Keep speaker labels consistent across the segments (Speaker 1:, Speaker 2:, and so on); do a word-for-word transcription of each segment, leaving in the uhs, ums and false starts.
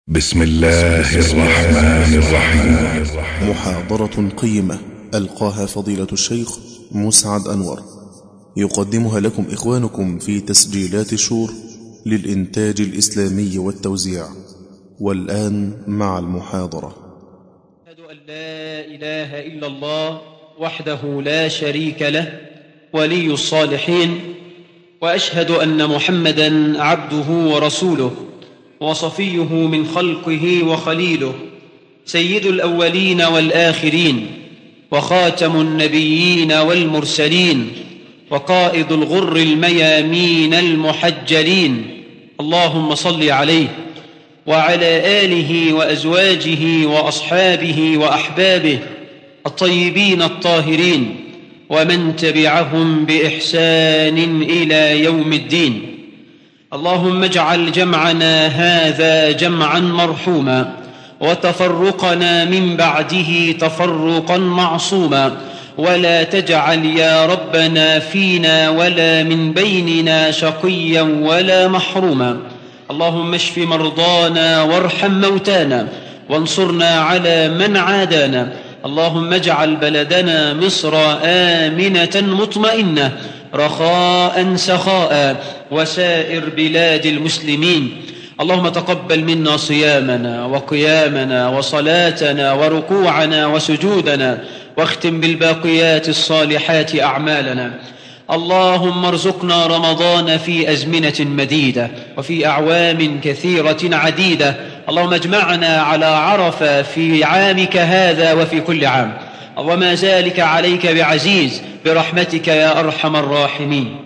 Speaker 1: بسم الله الرحمن الرحيم.
Speaker 2: محاضرة قيمة ألقاها فضيلة الشيخ مسعد أنور، يقدمها لكم إخوانكم في تسجيلات شور للإنتاج الإسلامي والتوزيع. والآن مع المحاضرة.
Speaker 3: أشهد أن لا إله إلا الله وحده لا شريك له ولي الصالحين، وأشهد أن محمدًا عبده ورسوله وصفيه من خلقه وخليله، سيد الأولين والآخرين، وخاتم النبيين والمرسلين، وقائد الغر الميامين المحجلين. اللهم صل عليه وعلى آله وأزواجه وأصحابه وأحبابه الطيبين الطاهرين، ومن تبعهم بإحسان إلى يوم الدين. اللهم اجعل جمعنا هذا جمعا مرحوما، وتفرقنا من بعده تفرقا معصوما، ولا تجعل يا ربنا فينا ولا من بيننا شقيا ولا محروما. اللهم اشف مرضانا وارحم موتانا وانصرنا على من عادانا. اللهم اجعل بلدنا مصر آمنة مطمئنة رخاء سخاء، وسائر بلاد المسلمين. اللهم تقبل منا صيامنا وقيامنا وصلاتنا وركوعنا وسجودنا، واختم بالباقيات الصالحات أعمالنا. اللهم ارزقنا رمضان في أزمنة مديدة وفي أعوام كثيرة عديدة. اللهم اجمعنا على عرفة في عامك هذا وفي كل عام، وما ذلك عليك بعزيز، برحمتك يا أرحم الراحمين.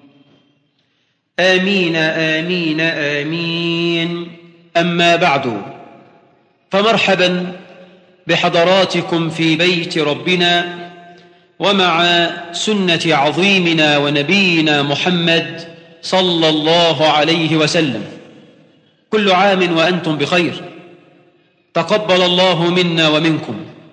Speaker 3: آمين آمين آمين. أما بعد، فمرحبا بحضراتكم في بيت ربنا ومع سنة عظيمنا ونبينا محمد صلى الله عليه وسلم. كل عام وأنتم بخير، تقبل الله منا ومنكم.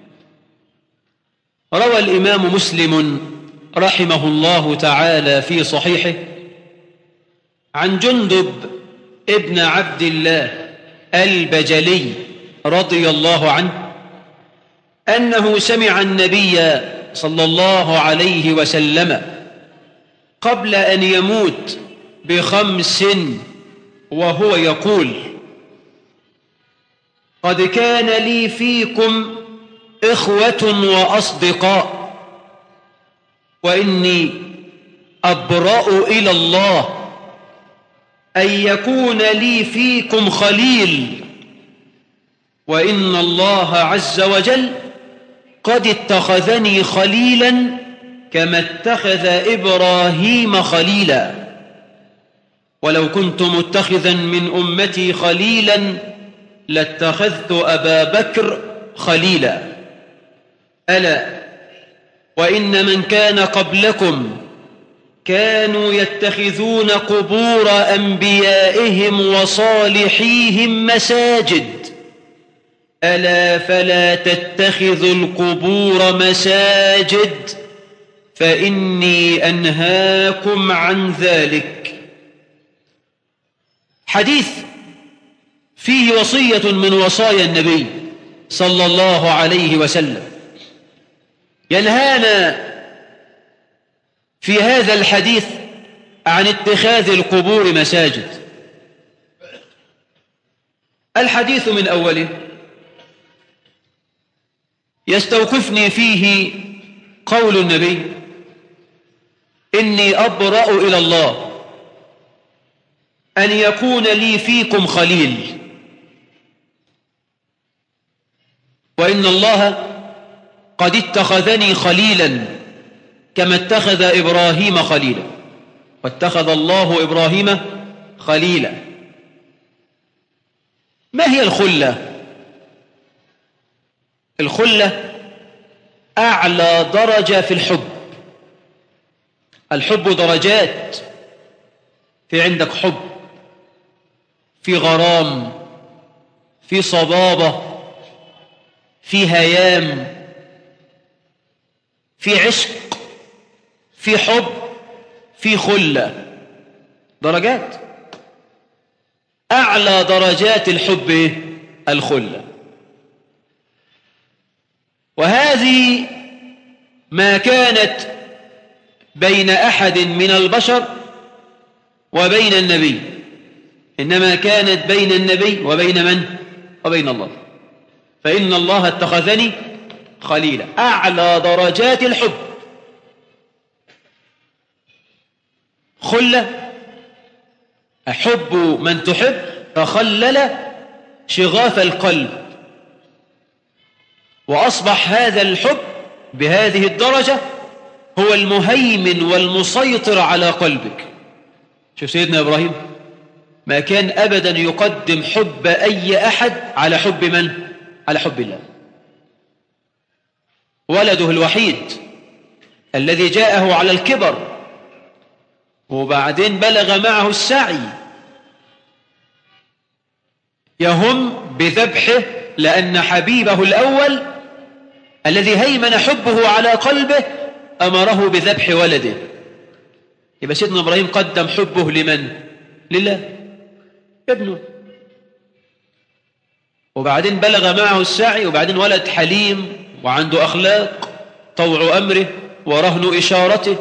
Speaker 3: روى الإمام مسلم رحمه الله تعالى في صحيحه عن جندب ابن عبد الله البجلي رضي الله عنه أنه سمع النبي صلى الله عليه وسلم قبل أن يموت بخمس وهو يقول: قد كان لي فيكم إخوة وأصدقاء، وإني أبرأ إلى الله أن يكون لي فيكم خليل، وإن الله عز وجل قد اتخذني خليلا كما اتخذ إبراهيم خليلا، ولو كنت متخذا من أمتي خليلا لاتخذت أبا بكر خليلا. ألا وإن من كان قبلكم كانوا يتخذون قبور أنبيائهم وصالحيهم مساجد، ألا فلا تتخذوا القبور مساجد فإني أنهاكم عن ذلك. حديث فيه وصية من وصايا النبي صلى الله عليه وسلم، ينهانا في هذا الحديث عن اتخاذ القبور مساجد. الحديث من أوله يستوقفني فيه قول النبي: إني أبرأ إلى الله أن يكون لي فيكم خليل، وإن الله قد اتخذني خليلا كما اتخذ إبراهيم خليلا، واتخذ الله إبراهيم خليلا. ما هي الخلة؟ الخلة أعلى درجة في الحب. الحب درجات، في عندك حب، في غرام، في صبابة، في هيام، في عشق، في حب، في خلة. درجات. أعلى درجات الحب الخلة. وهذه ما كانت بين أحد من البشر وبين النبي، إنما كانت بين النبي وبين من؟ وبين الله. فإن الله اتخذني خليلا، أعلى درجات الحب. خلة، أحب من تحب، فخلل شغاف القلب، وأصبح هذا الحب بهذه الدرجة هو المهيمن والمسيطر على قلبك. شوف سيدنا إبراهيم ما كان أبدا يقدم حب أي أحد على حب من؟ على حب الله. ولده الوحيد الذي جاءه على الكبر وبعدين بلغ معه السعي يهم بذبحه، لأن حبيبه الأول الذي هيمن حبه على قلبه أمره بذبح ولده. يبقى سيدنا إبراهيم قدم حبه لمن؟ لله، ابنه. وبعدين بلغ معه السعي، وبعدين ولد حليم وعنده أخلاق، طوع أمره ورهن إشارته.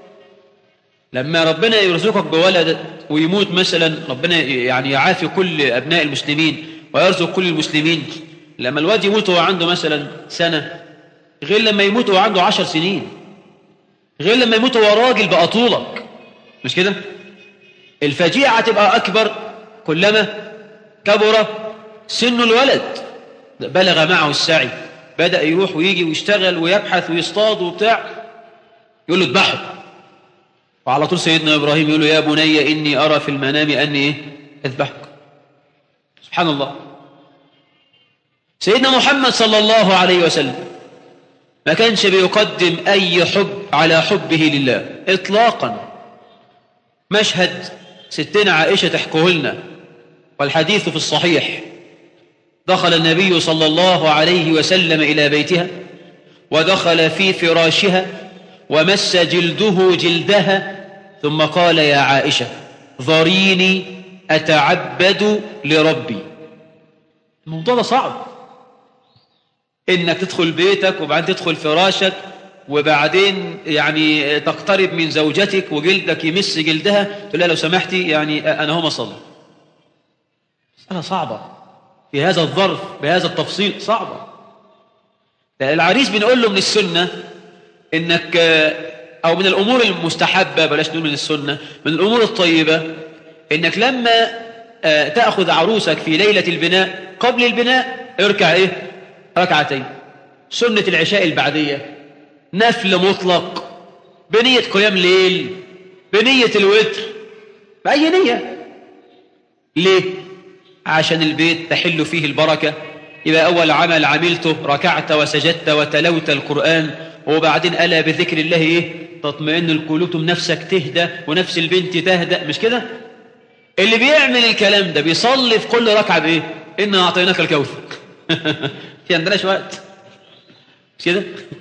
Speaker 3: لما ربنا يرزقك بولد ويموت مثلا، ربنا يعني يعافي كل أبناء المسلمين ويرزق كل المسلمين، لما الواد يموت وهو عنده مثلا سنة غير لما يموت وهو عنده عشر سنين، غير لما يموت وهو راجل بقى طولك، مش كده؟ الفجيعة تبقى أكبر كلما كبر سن الولد. بلغ معه السعي، بدأ يروح ويجي ويشتغل ويبحث ويصطاد وبتاع، يقول له اذبحه. وعلى طول سيدنا إبراهيم يقول له يا بني إني أرى في المنام أني إيه؟ اذبحك. سبحان الله. سيدنا محمد صلى الله عليه وسلم ما كانش بيقدم أي حب على حبه لله إطلاقا. مشهد ستنا عائشة تحكيه لنا والحديث في الصحيح. دخل النبي صلى الله عليه وسلم إلى بيتها، ودخل في فراشها ومس جلده جلدها، ثم قال يا عائشة ذريني أتعبد لربي. الموضوع ده صعب، إنك تدخل بيتك وبعدين تدخل فراشك وبعدين يعني تقترب من زوجتك وجلدك يمس جلدها، تقول لها لو سمحتي يعني أنا هو مصلي. مسألة صعبة في هذا الظرف بهذا التفصيل، صعبة. العريس بنقول له من السنة إنك، أو من الأمور المستحبة، بلاش نقول من السنة، من الأمور الطيبة، إنك لما تأخذ عروسك في ليلة البناء قبل البناء اركع إيه؟ ركعتين سنة العشاء البعدية، نفل مطلق، بنية قيام ليل، بنية الوتر، بأي نية. ليه؟ عشان البيت تحل فيه البركة. يبقى أول عمل عملته ركعت وسجدت وتلوت القرآن، وبعدين ألا بذكر الله إيه؟ تطمئن القلوب، نفسك تهدى ونفس البنت تهدى، مش كده؟ اللي بيعمل الكلام ده بيصلي في كل ركعة بإيه؟ إنا أعطيناك الكوثر. في عندناش وقت، مش كده؟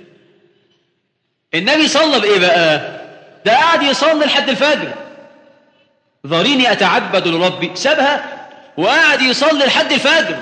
Speaker 3: النبي صلى بإيه بقى؟ ده قاعد يصلي لحد الفجر. ذريني أتعبد لربي، سابها وقاعد يصلي لحد الفجر،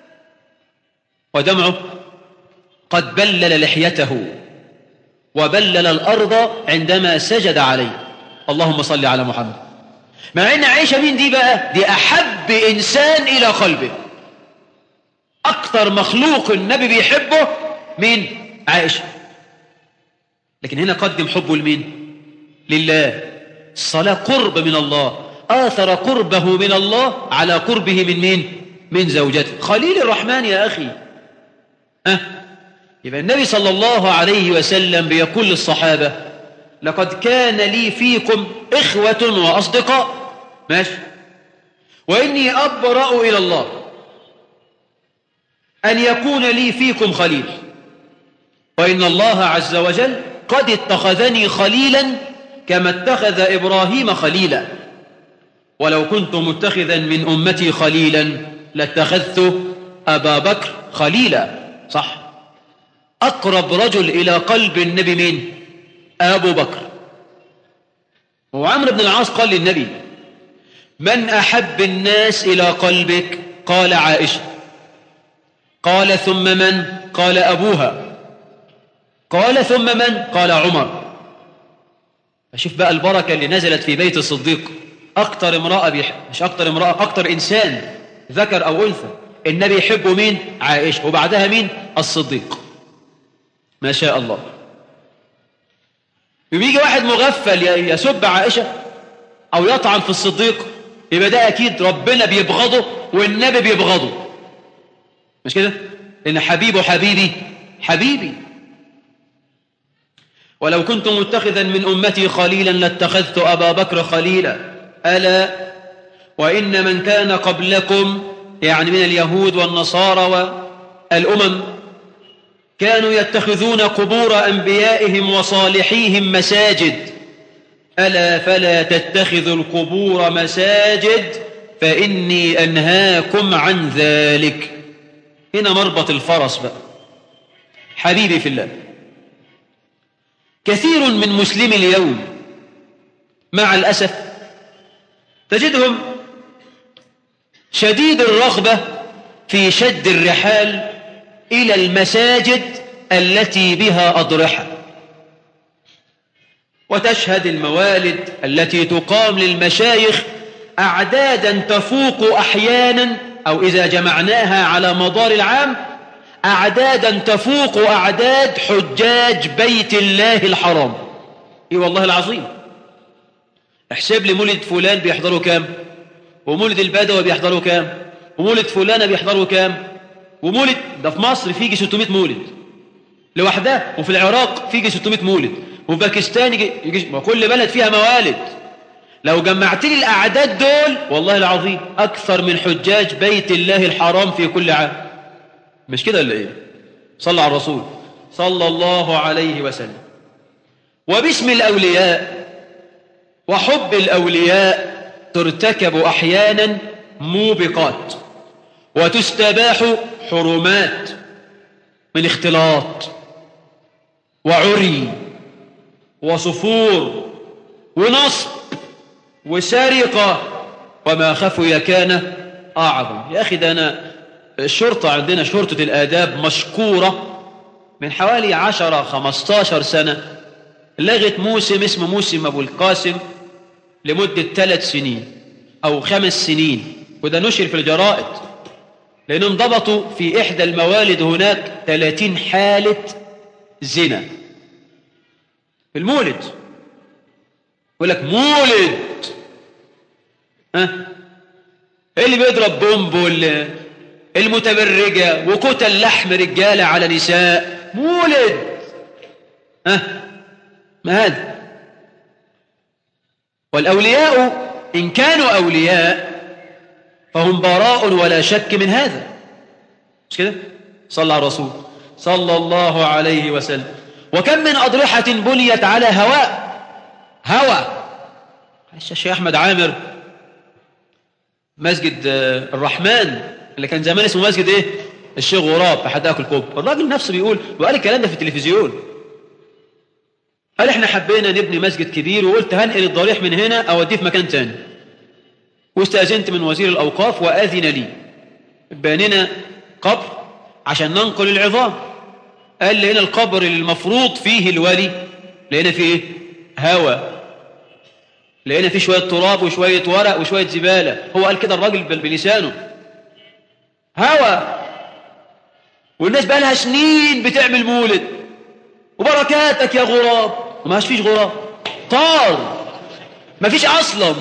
Speaker 3: ودمعه قد بلل لحيته وبلل الأرض عندما سجد عليه. اللهم صل على محمد. مع ان عائشة مين دي بقى؟ دي أحب إنسان إلى قلبه، أكثر مخلوق النبي بيحبه مين؟ عائشة. لكن هنا قدم حبه لمين؟ لله. الصلاة قرب من الله، آثر قربه من الله على قربه من مين؟ من زوجته. خليل الرحمن يا أخي. أه؟ يبقى النبي صلى الله عليه وسلم بيقول للصحابة لقد كان لي فيكم إخوة وأصدقاء، ماشي، وإني أبرأ إلى الله أن يكون لي فيكم خليل، وإن الله عز وجل قد اتخذني خليلا كما اتخذ إبراهيم خليلا، ولو كنت متخذا من أمتي خليلا لاتخذت أبا بكر خليلا. صح، أقرب رجل إلى قلب النبي مين؟ أبو بكر. وعمرو بن العاص قال للنبي من أحب الناس إلى قلبك؟ قال عائشة. قال ثم من؟ قال أبوها. قال ثم من؟ قال عمر. أشوف بقى البركة اللي نزلت في بيت الصديق. أكتر امرأة بيحب، مش أكتر امرأة، أكتر إنسان ذكر أو أنثى النبي يحبه مين؟ عائشة، وبعدها مين؟ الصديق. ما شاء الله. وبيجي واحد مغفل يسب عائشة أو يطعن في الصديق، يبقى ده أكيد ربنا بيبغضه والنبي بيبغضه، مش كده؟ لأن حبيبه حبيبي حبيبي. ولو كنت متخذا من أمتي خليلا لاتخذت أبا بكر خليلا، ألا وإن من كان قبلكم، يعني من اليهود والنصارى والأمم، كانوا يتخذون قبور أنبيائهم وصالحيهم مساجد، ألا فلا تتخذوا القبور مساجد فإني أنهاكم عن ذلك. هنا مربط الفرس بقى. حبيبي في الله، كثير من مسلمي اليوم مع الأسف تجدهم شديد الرغبة في شد الرحال إلى المساجد التي بها أضرحة، وتشهد الموالد التي تقام للمشايخ أعدادا تفوق أحيانا، أو إذا جمعناها على مدار العام أعدادا تفوق أعداد حجاج بيت الله الحرام. إيه والله العظيم. احسب لي مولد فلان بيحضروا كام، ومولد البدوي بيحضروا كام، ومولد فلانة بيحضروا كام، ومولد ده في مصر فيجي ستمائة مولد لوحدها، وفي العراق فيجي ستمائة مولد، وفي باكستان يجي, يجي كل بلد فيها موالد. لو جمعت لي الأعداد دول والله العظيم أكثر من حجاج بيت الله الحرام في كل عام. مش كده ولا إيه؟ صلى على الرسول صلى الله عليه وسلم. وباسم الأولياء وحب الأولياء ترتكب أحيانا موبقات، وتستباح حرمات من اختلاط وعري وصفور ونصب وسرقة، وما خفي كان أعظم. يا أخي ده أنا الشرطة عندنا شرطة الآداب مشكورة من حوالي عشرة خمستاشر سنة لغت موسم اسمه موسم أبو القاسم لمدة ثلاث سنين أو خمس سنين، وده نشر في الجرائد، لأنهم ضبطوا في إحدى الموالد هناك ثلاثين حالة زنا في المولد. يقول لك مولد، ها اللي بيضرب بومب واللي المتبرجة وكتل لحم رجالة على نساء، مولد. ها ما هذا؟ والأولياء إن كانوا أولياء فهم براء ولا شك من هذا، مش كده؟ صلى على الرسول صلى الله عليه وسلم. وكم من أضرحة بنيت على هواء هوى. الشيخ أحمد عامر مسجد الرحمن اللي كان زمان اسمه مسجد ايه؟ الشيخ غراب في حدائق الكوب، الراجل نفسه بيقول، وقال الكلام ده في التلفزيون، قال احنا حبينا نبني مسجد كبير، وقلت هنقل الضريح من هنا اوديه في مكان تاني، واستأذنت من وزير الأوقاف وأذن لي، بنينا قبر عشان ننقل العظام. قال لي هنا القبر اللي المفروض فيه الولي لقينا فيه ايه؟ هوا، لقينا فيه شوية تراب وشوية ورق وشوية زبالة. هو قال كده الراجل بلسانه، هوا. والناس بقى لها سنين بتعمل مولد، وبركاتك يا غراب، وما فيش غراب، طار، ما فيش أصلا.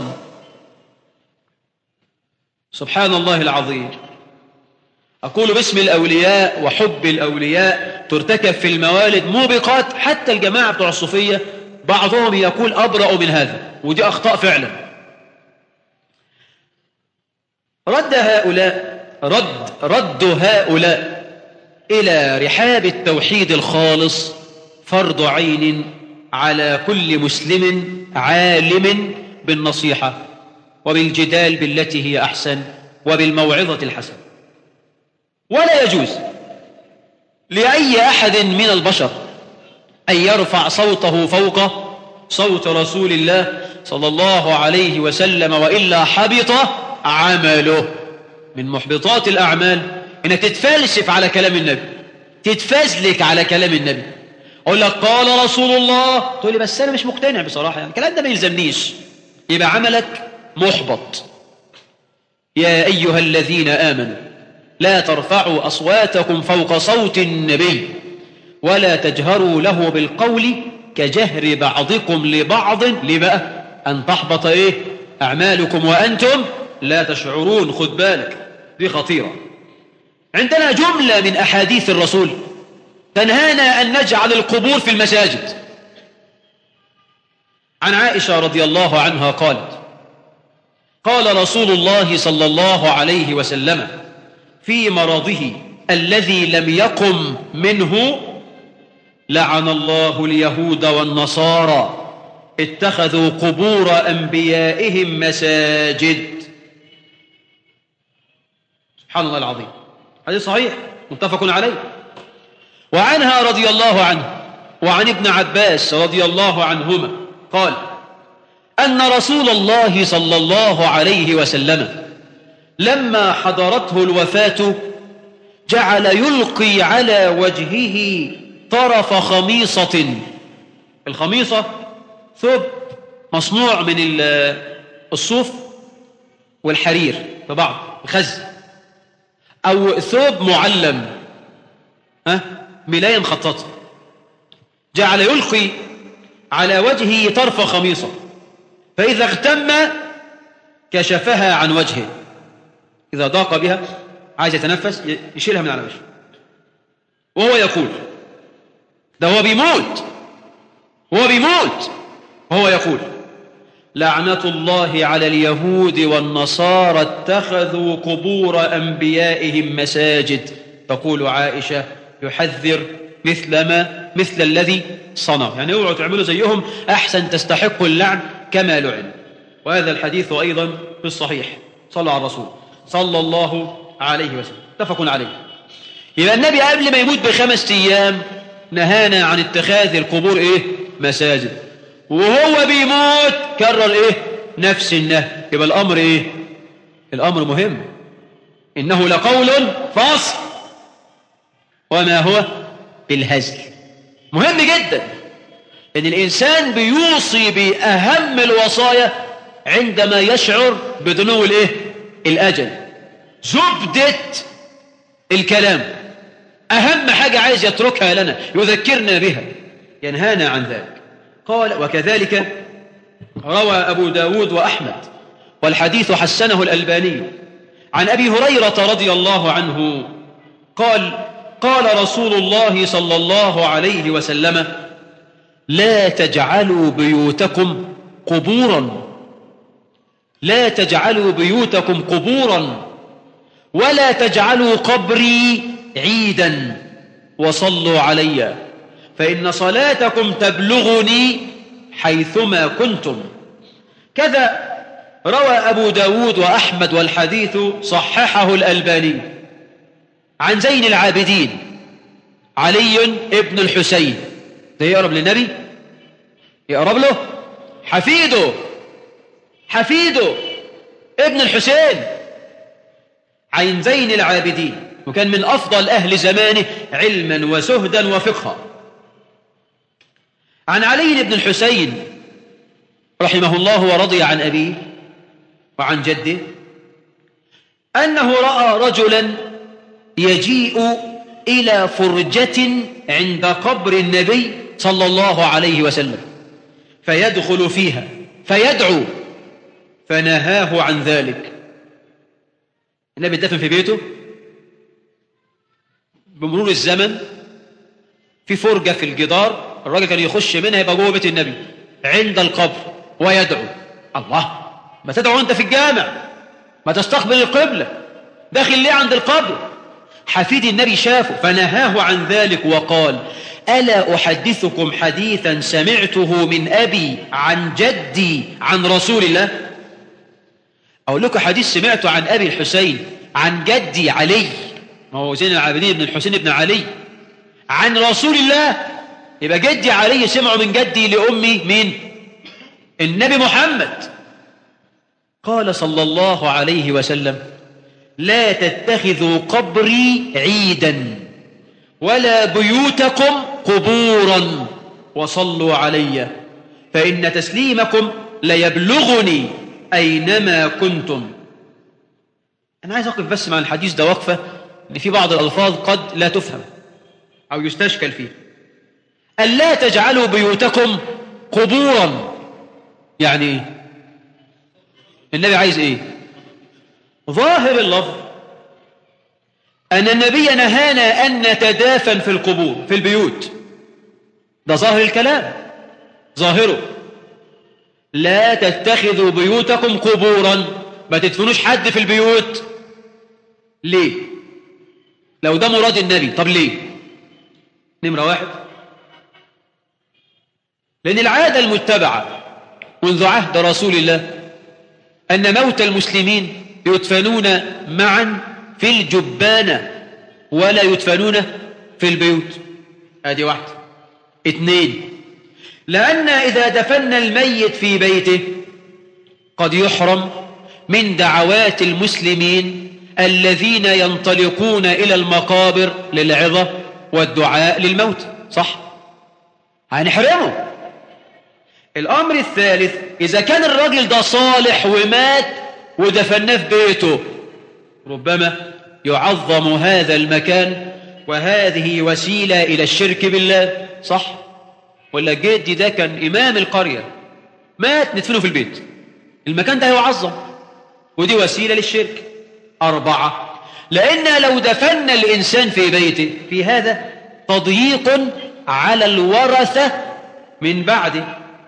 Speaker 3: سبحان الله العظيم. أقول باسم الأولياء وحب الأولياء ترتكب في الموالد موبقات، حتى الجماعة بتوع الصوفية بعضهم يقول أبرأ من هذا، ودي أخطاء فعلا. رد هؤلاء رد رد هؤلاء إلى رحاب التوحيد الخالص فرض عين على كل مسلم عالم بالنصيحة وبالجدال بالتي هي أحسن وبالموعظة الحسنة. ولا يجوز لأي أحد من البشر أن يرفع صوته فوق صوت رسول الله صلى الله عليه وسلم، وإلا حبط عمله. من محبطات الأعمال إنك تتفلسف على كلام النبي، تتفزلك على كلام النبي. أقول لك قال رسول الله، تقول لي بس أنا مش مقتنع بصراحة، يعني الكلام ده ما يلزمنيش، يبقى عملك محبط. يا أيها الذين آمنوا لا ترفعوا أصواتكم فوق صوت النبي ولا تجهروا له بالقول كجهر بعضكم لبعض لبقى أن تحبط إيه أعمالكم وأنتم لا تشعرون. خد بالك دي خطيرة. عندنا جملة من أحاديث الرسول تنهانا أن نجعل القبور في المساجد. عن عائشة رضي الله عنها قالت قال رسول الله صلى الله عليه وسلم في مرضه الذي لم يقم منه لعن الله اليهود والنصارى اتخذوا قبور أنبيائهم مساجد. سبحان الله العظيم، هذا صحيح متفق عليه. وعنها رضي الله عنه وعن ابن عباس رضي الله عنهما قال أن رسول الله صلى الله عليه وسلم لما حضرته الوفاة جعل يلقي على وجهه طرف خميصة. الخميصة ثوب مصنوع من الصوف والحرير في بعض الخز، أو ثوب معلم ها ملاية مخططة. جعل يلقي على وجهه طرف خميصة فإذا اغتم كشفها عن وجهه، إذا ضاق بها عايز يتنفس يشيلها من على وجهه وهو يقول، ده هو بيموت هو بيموت وهو يقول لعنة الله على اليهود والنصارى اتخذوا قبور أنبيائهم مساجد. تقول عائشة يحذر مثل ما مثل الذي صنع، يعني اوعوا تعملوا زيهم أحسن تستحقوا اللعن كما لعن. وهذا الحديث أيضا في الصحيح. صلى على الرسول صلى الله عليه وسلم اتفقوا عليه. يبقى النبي قبل ما يموت بخمس أيام نهانا عن اتخاذ القبور إيه مساجد، وهو بيموت كرر إيه نفس النهي. يبقى الأمر إيه الأمر مهم. إنه لقول فصل وما هو بالهزل. مهم جدا إن الإنسان بيوصي بأهم الوصايا عندما يشعر بدنو الإيه الأجل. زبدة الكلام أهم حاجة عايز يتركها لنا يذكرنا بها، ينهانا عن ذلك. قال وكذلك روى أبو داود وأحمد والحديث حسنه الألباني عن أبي هريرة رضي الله عنه قال قال رسول الله صلى الله عليه وسلم لا تجعلوا بيوتكم قبورا لا تجعلوا بيوتكم قبورا ولا تجعلوا قبري عيدا وصلوا علي فإن صلاتكم تبلغني حيثما كنتم. كذا روى أبو داود وأحمد والحديث صححه الألباني عن زين العابدين علي ابن الحسين. ده يقرب للنبي، يقرب له حفيده حفيده ابن الحسين عن زين العابدين، وكان من أفضل أهل زمانه علما وسهدا وفقها. عن علي بن الحسين رحمه الله ورضي عن أبيه وعن جده أنه رأى رجلا يجيء إلى فرجة عند قبر النبي صلى الله عليه وسلم فيدخل فيها فيدعو فنهاه عن ذلك. النبي دفن في بيته، بمرور الزمن في فرجة في الجدار الراجل كان يخش منها يبقى جوه بيت النبي عند القبر ويدعو. الله، ما تدعو أنت في الجامع، ما تستقبل القبلة، داخل ليه عند القبر؟ حفيد النبي شافه فنهاه عن ذلك وقال ألا أحدثكم حديثا سمعته من أبي عن جدي عن رسول الله؟ أقول لكم حديث سمعته عن أبي الحسين عن جدي علي، ما هو زين العابدين بن الحسين بن علي، عن رسول الله. يبقى جدي علي سمعوا من جدي لأمي مين؟ النبي محمد. قال صلى الله عليه وسلم لا تتخذوا قبري عيدا ولا بيوتكم قبورا وصلوا علي فإن تسليمكم ليبلغني أينما كنتم. أنا عايز أقف بس مع الحديث ده وقفة، إن في بعض الألفاظ قد لا تفهم أو يستشكل فيه. ألا تجعلوا بيوتكم قبورا، يعني إيه؟ النبي عايز إيه؟ ظاهر اللفظ أن النبي نهانا أن نتدافن في القبور في البيوت، ده ظاهر الكلام، ظاهره لا تتخذوا بيوتكم قبورا، ما تدفنوش حد في البيوت. ليه؟ لو ده مراد النبي، طب ليه؟ نمرة واحد، لأن العادة المتبعة منذ عهد رسول الله أن موتى المسلمين يدفنون معا في الجبانة ولا يدفنون في البيوت. هذه واحدة. اثنين، لأن إذا دفن الميت في بيته قد يحرم من دعوات المسلمين الذين ينطلقون إلى المقابر للعظة والدعاء للموت، صح؟ هنحرمه. الأمر الثالث، إذا كان الراجل ده صالح ومات ودفناه في بيته ربما يعظم هذا المكان، وهذه وسيلة إلى الشرك بالله، صح؟ ولا جدي ده كان إمام القرية مات ندفنه في البيت، المكان ده يعظم ودي وسيلة للشرك. أربعة، لأن لو دفن الإنسان في بيته في هذا تضييق على الورثة من بعده.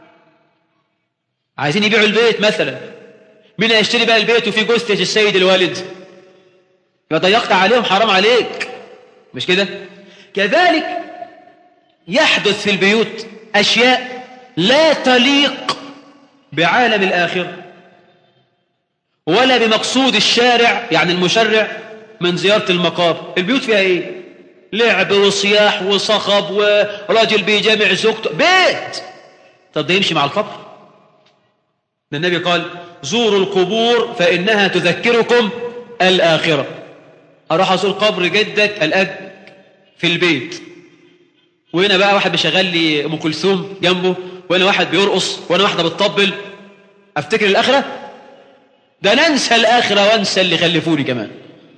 Speaker 3: عايزين يبيعوا البيت مثلا، مين هيشتري بقى البيت وفي جثة السيد الوالد؟ يبقى ضيقت عليهم، حرام عليك، مش كده؟ كذلك يحدث في البيوت أشياء لا تليق بعالم الآخرة ولا بمقصود الشارع، يعني المشرع، من زيارة المقابر. البيوت فيها ايه؟ لعب وصياح وصخب وراجل بيجامع زوجته، بيت. طب ده يمشي مع القبر؟ ده النبي قال زوروا القبور فإنها تذكركم الآخرة. أروح أزور قبر جدك الأب في البيت، وهنا بقى واحد بيشغل لي أم كلثوم جنبه، وهنا واحد بيرقص، وهنا واحدة بتطبل، أفتكر الآخرة؟ ده ننسى الآخرة وانسى اللي خلفوني كمان.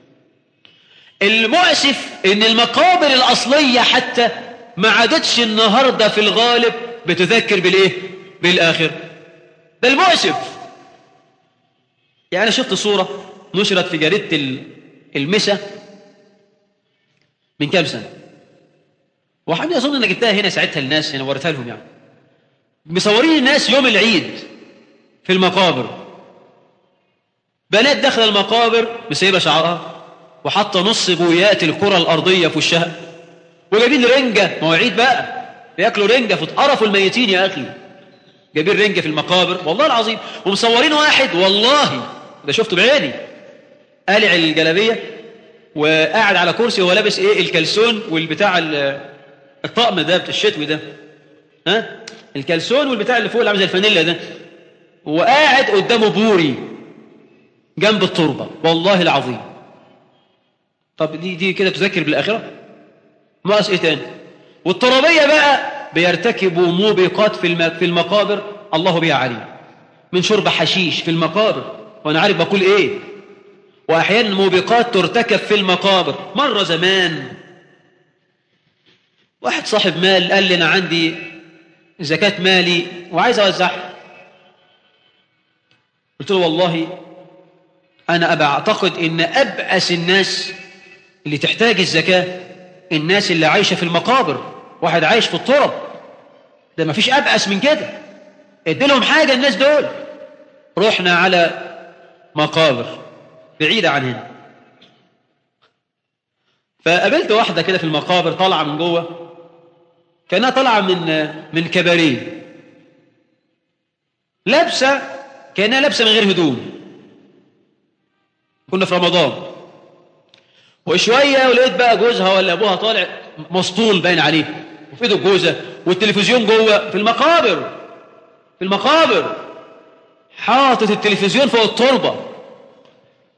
Speaker 3: المؤسف إن المقابر الأصلية حتى ما عادتش النهاردة في الغالب بتذكر بالإيه؟ بالآخرة. ده المؤسف. يعني أنا شفت صورة نشرت في جريدة المسا من كام سنة، وحمد أظن أنا جبتها هنا ساعتها الناس هنا وريتها لهم، يعني مصورين الناس يوم العيد في المقابر، بنات داخل المقابر مسيبة شعرها وحاطه نص بويات الكرة الأرضية في وشها، وجايبين رنجة، مواعيد بقى بياكلوا رنجة، فتقرفوا الميتين يا أخي، جايبين رنجة في المقابر والله العظيم، ومصورين واحد والله ده شفته بعيني قالع الجلابية وقاعد على كرسي وهو لابس ايه الكلسون والبتاع الطقم ده بتاع الشتوي ده، ها الكلسون والبتاع اللي فوق اللي عامل زي الفانيلا ده، وقاعد قدامه بوري جنب التربة والله العظيم. طب دي دي كده تذكر بالآخرة؟ ناقص ايه تاني؟ والترابية بقى بيرتكبوا موبقات في في المقابر الله بها عليم، من شرب حشيش في المقابر، وانا عارف بقول ايه، واحيانا موبقات ترتكب في المقابر. مرة زمان واحد صاحب مال قال لي انا عندي زكاة مالي وعايز اوزعها، قلت له والله انا ابى اعتقد ان ابأس الناس اللي تحتاج الزكاة الناس اللي عايشة في المقابر، واحد عايش في التراب، ده ما فيش أبأس من كده، ادي لهم حاجة الناس دول. رحنا على مقابر بعيدة عن هنا، فقابلت واحدة كده في المقابر طالعة من جوه، كانها طالعة من من كباريه، لابسة كانها لابسة من غير هدوم، كنا في رمضان، وشوية ولقيت بقى جوزها ولا أبوها طالع مسطول باين عليه وفي ايده الجوزة والتلفزيون جوه في المقابر، في المقابر حاطط التلفزيون فوق التربة.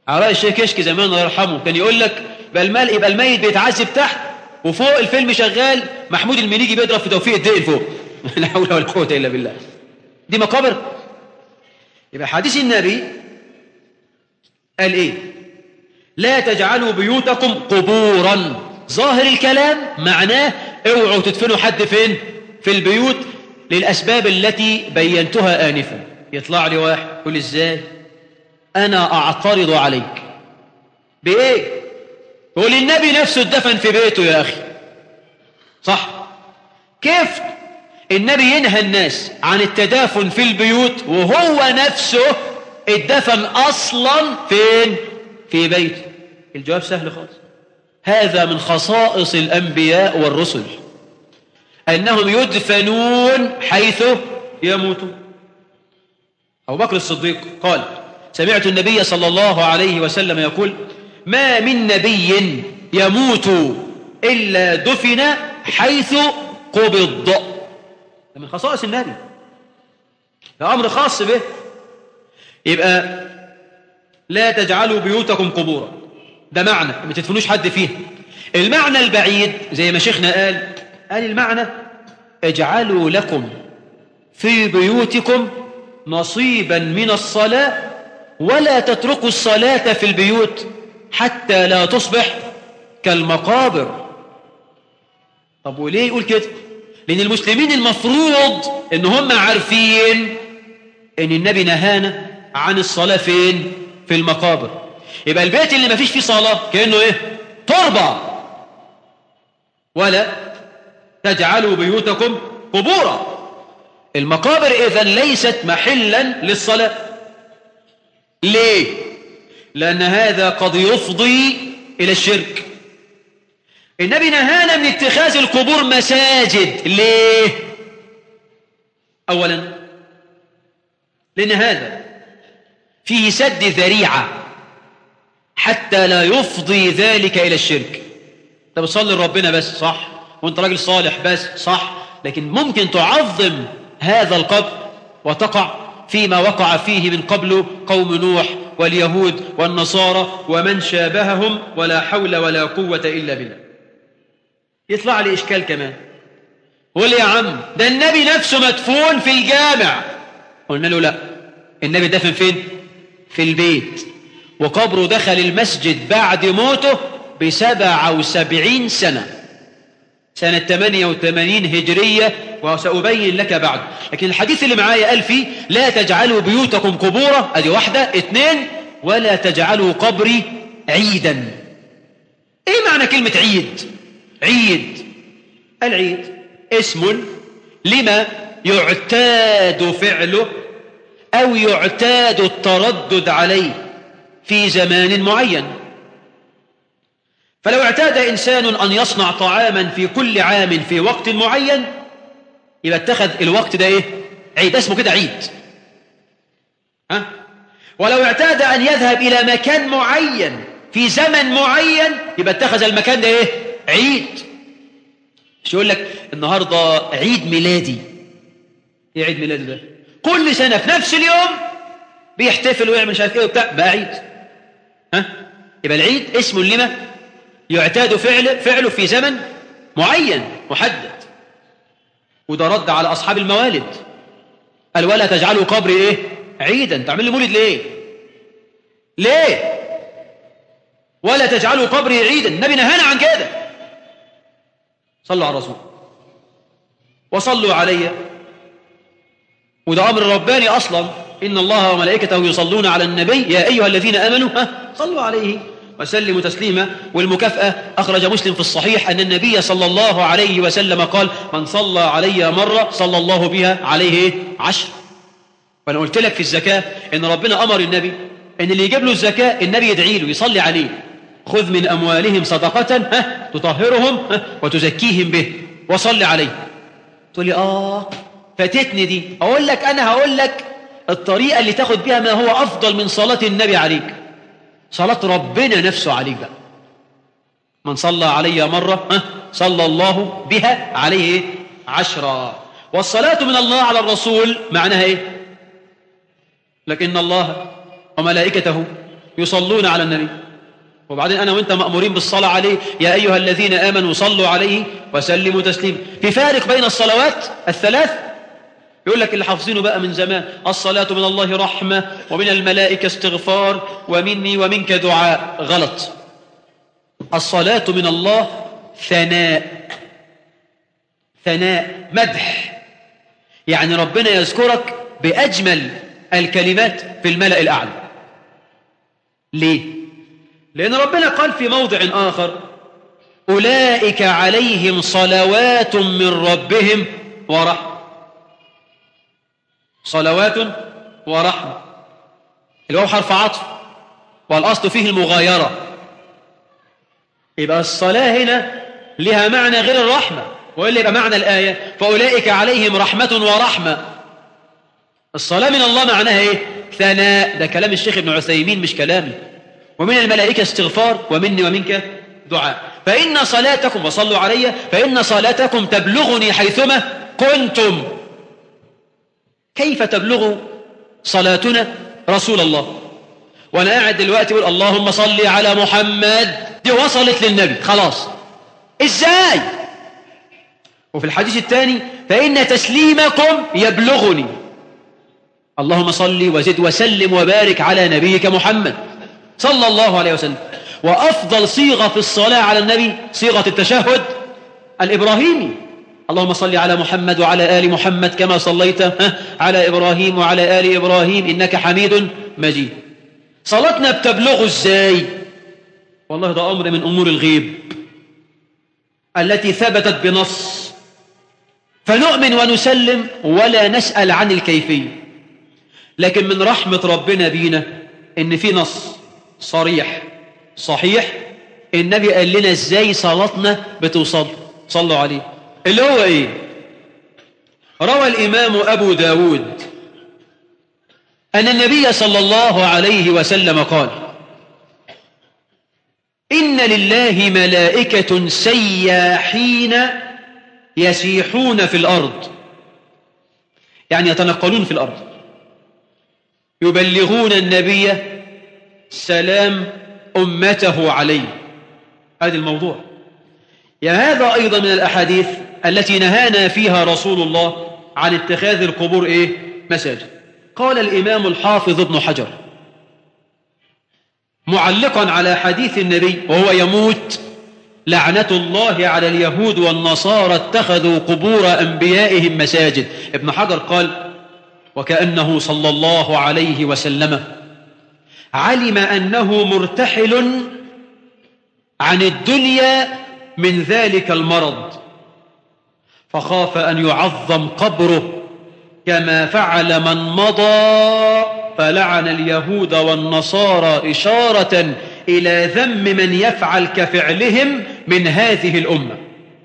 Speaker 3: على رأي الشيخ كشك زمان الله يرحمه كان يقول لك يبقى المال يبقى الميت بيتعذب تحت وفوق الفيلم شغال محمود المليجي بيضرب في توفيق الدقل فوق. لا حول ولا قوة إلا بالله. دي مقابر. يبقى حديث النبي قال إيه؟ لا تجعلوا بيوتكم قبورا. ظاهر الكلام معناه اوعوا تدفنوا حد فين؟ في البيوت للأسباب التي بينتها آنفا. يطلع لي واحد يقول إزاي؟ أنا أعترض عليك. بإيه؟ يقول النبي نفسه اتدفن في بيته يا أخي. صح؟ كيف النبي ينهى الناس عن التدافن في البيوت وهو نفسه اتدفن أصلا فين؟ في بيته. الجواب سهل خالص. هذا من خصائص الأنبياء والرسل أنهم يدفنون حيث يموتون. أبو بكر الصديق قال سمعت النبي صلى الله عليه وسلم يقول ما من نبي يموت إلا دفن حيث قبض. ده من خصائص النبي، ده أمر خاص به. يبقى لا تجعلوا بيوتكم قبورا، ده معنى ما تدفنوش حد فيها. المعنى البعيد زي ما شيخنا قال قال المعنى اجعلوا لكم في بيوتكم نصيبا من الصلاة ولا تتركوا الصلاة في البيوت حتى لا تصبح كالمقابر. طب وليه يقول كده؟ لأن المسلمين المفروض إن هم عارفين إن النبي نهانا عن الصلاة فين؟ في المقابر. يبقى البيت اللي ما فيش فيه صلاة كأنه إيه؟ تربة. ولا تجعلوا بيوتكم قبورا. المقابر إذن ليست محلا للصلاة. ليه؟ لأن هذا قد يفضي إلى الشرك. النبي نهانا من اتخاذ القبور مساجد. ليه؟ أولا لأن هذا فيه سد ذريعة حتى لا يفضي ذلك إلى الشرك. أنت بتصلي لربنا بس صح، وأنت راجل صالح بس صح، لكن ممكن تعظم هذا القبر وتقع فيما وقع فيه من قبل قوم نوح واليهود والنصارى ومن شابههم ولا حول ولا قوة إلا بالله. يطلع لي إشكال كمان، قول يا عم ده النبي نفسه مدفون في الجامع. قلنا له لا، النبي دفن فين؟ في البيت، وقبره دخل المسجد بعد موته بسبعة وسبعين سنة، سنة ثمانية وثمانين هجرية، وسأبين لك بعد. لكن الحديث اللي معايا قال فيه لا تجعلوا بيوتكم قبورا، ادي واحدة. اثنين ولا تجعلوا قبري عيدا. ايه معنى كلمة عيد؟ عيد العيد اسم لما يعتاد فعله أو يعتاد التردد عليه في زمان معين. فلو اعتاد إنسان أن يصنع طعاما في كل عام في وقت معين يبقى اتخذ الوقت ده إيه؟ عيد، اسمه كده عيد. ها؟ ولو اعتاد أن يذهب إلى مكان معين في زمن معين يبقى اتخذ المكان ده إيه؟ عيد. مش يقول لك النهاردة عيد ميلادي. ايه عيد ميلادي ده؟ كل سنة في نفس اليوم بيحتفل ويعمل مش عارف ايه وبتاع، بقى عيد. ها؟ يبقى العيد اسم لما يعتاد فعله فعله في زمن معين محدد. وده رد على أصحاب الموالد، قال ولا تجعلوا قبري ايه؟ عيدا. تعمل لي مولد ليه؟ ليه؟ ولا تجعلوا قبري عيدا. النبي نهانا عن كده. صلوا على الرسول وصلوا علي، وده أمر رباني أصلا. إن الله وملائكته يصلون على النبي يا أيها الذين آمنوا ها صلوا عليه وسلموا تسليما. والمكافأة أخرج مسلم في الصحيح أن النبي صلى الله عليه وسلم قال من صلى علي مرة صلى الله بها عليه عشر. وأنا قلت لك في الزكاة إن ربنا أمر النبي إن اللي يجيب له الزكاة النبي يدعي له يصلي عليه. خذ من أموالهم صدقة ها تطهرهم ها وتزكيهم به وصل عليه. تقول لي آه فاتتني دي. أقول لك أنا هقول لك الطريقة اللي تاخد بها ما هو أفضل من صلاة النبي عليك، صلاة ربنا نفسه عليك بقى. من صلى علي مرة ها صلى الله بها عليه عشرة. والصلاة من الله على الرسول معناها إيه؟ لكن الله وملائكته يصلون على النبي، وبعدين أنا وإنت مأمورين بالصلاة عليه، يا أيها الذين آمنوا صلوا عليه وسلموا تسليما. في فارق بين الصلوات الثلاث. يقول لك اللي حافظينه بقى من زمان، الصلاة من الله رحمة ومن الملائكة استغفار ومني ومنك دعاء. غلط. الصلاة من الله ثناء، ثناء مدح، يعني ربنا يذكرك بأجمل الكلمات في الملأ الأعلى. ليه؟ لأن ربنا قال في موضع آخر أولئك عليهم صلوات من ربهم ورحمة. صلوات ورحمة، الواو حرف عطف والأصل فيه المغايرة، يبقى الصلاة هنا لها معنى غير الرحمة، وإلا يبقى معنى الآية فأولئك عليهم رحمة ورحمة. الصلاة من الله معناها إيه؟ ثناء. ده كلام الشيخ ابن عثيمين مش كلامي. ومن الملائكة استغفار ومني ومنك دعاء. فإن صلاتكم، وصلوا علي، فإن صلاتكم تبلغني حيثما كنتم. كيف تبلغ صلاتنا رسول الله؟ وأنا قاعد دلوقتي يقول اللهم صل على محمد، دي وصلت للنبي خلاص. إزاي؟ وفي الحديث الثاني فإن تسليمكم يبلغني. اللهم صل وزد وسلم وبارك على نبيك محمد صلى الله عليه وسلم. وأفضل صيغة في الصلاة على النبي صيغة التشهد الإبراهيمي، اللهم صل على محمد وعلى آل محمد كما صليت على إبراهيم وعلى آل إبراهيم إنك حميد مجيد. صلاتنا بتبلغه إزاي؟ والله ده أمر من أمور الغيب التي ثبتت بنص، فنؤمن ونسلم ولا نسأل عن الكيفية. لكن من رحمة ربنا بينا إن في نص صريح صحيح النبي قال لنا إزاي صلاتنا بتوصل. صلوا عليه. اللي هو إيه؟ روى الإمام أبو داود أن النبي صلى الله عليه وسلم قال إن لله ملائكة سياحين يسيحون في الأرض، يعني يتنقلون في الأرض، يبلغون النبي سلام أمته عليه. هذا الموضوع. يا هذا أيضا من الأحاديث التي نهانا فيها رسول الله عن اتخاذ القبور إيه؟ مساجد. قال الإمام الحافظ ابن حجر معلقا على حديث النبي وهو يموت لعنة الله على اليهود والنصارى اتخذوا قبور أنبيائهم مساجد. ابن حجر قال وكأنه صلى الله عليه وسلم علم أنه مرتحل عن الدنيا من ذلك المرض، فخاف أن يعظم قبره كما فعل من مضى، فلعن اليهود والنصارى إشارة إلى ذم من يفعل كفعلهم من هذه الأمة.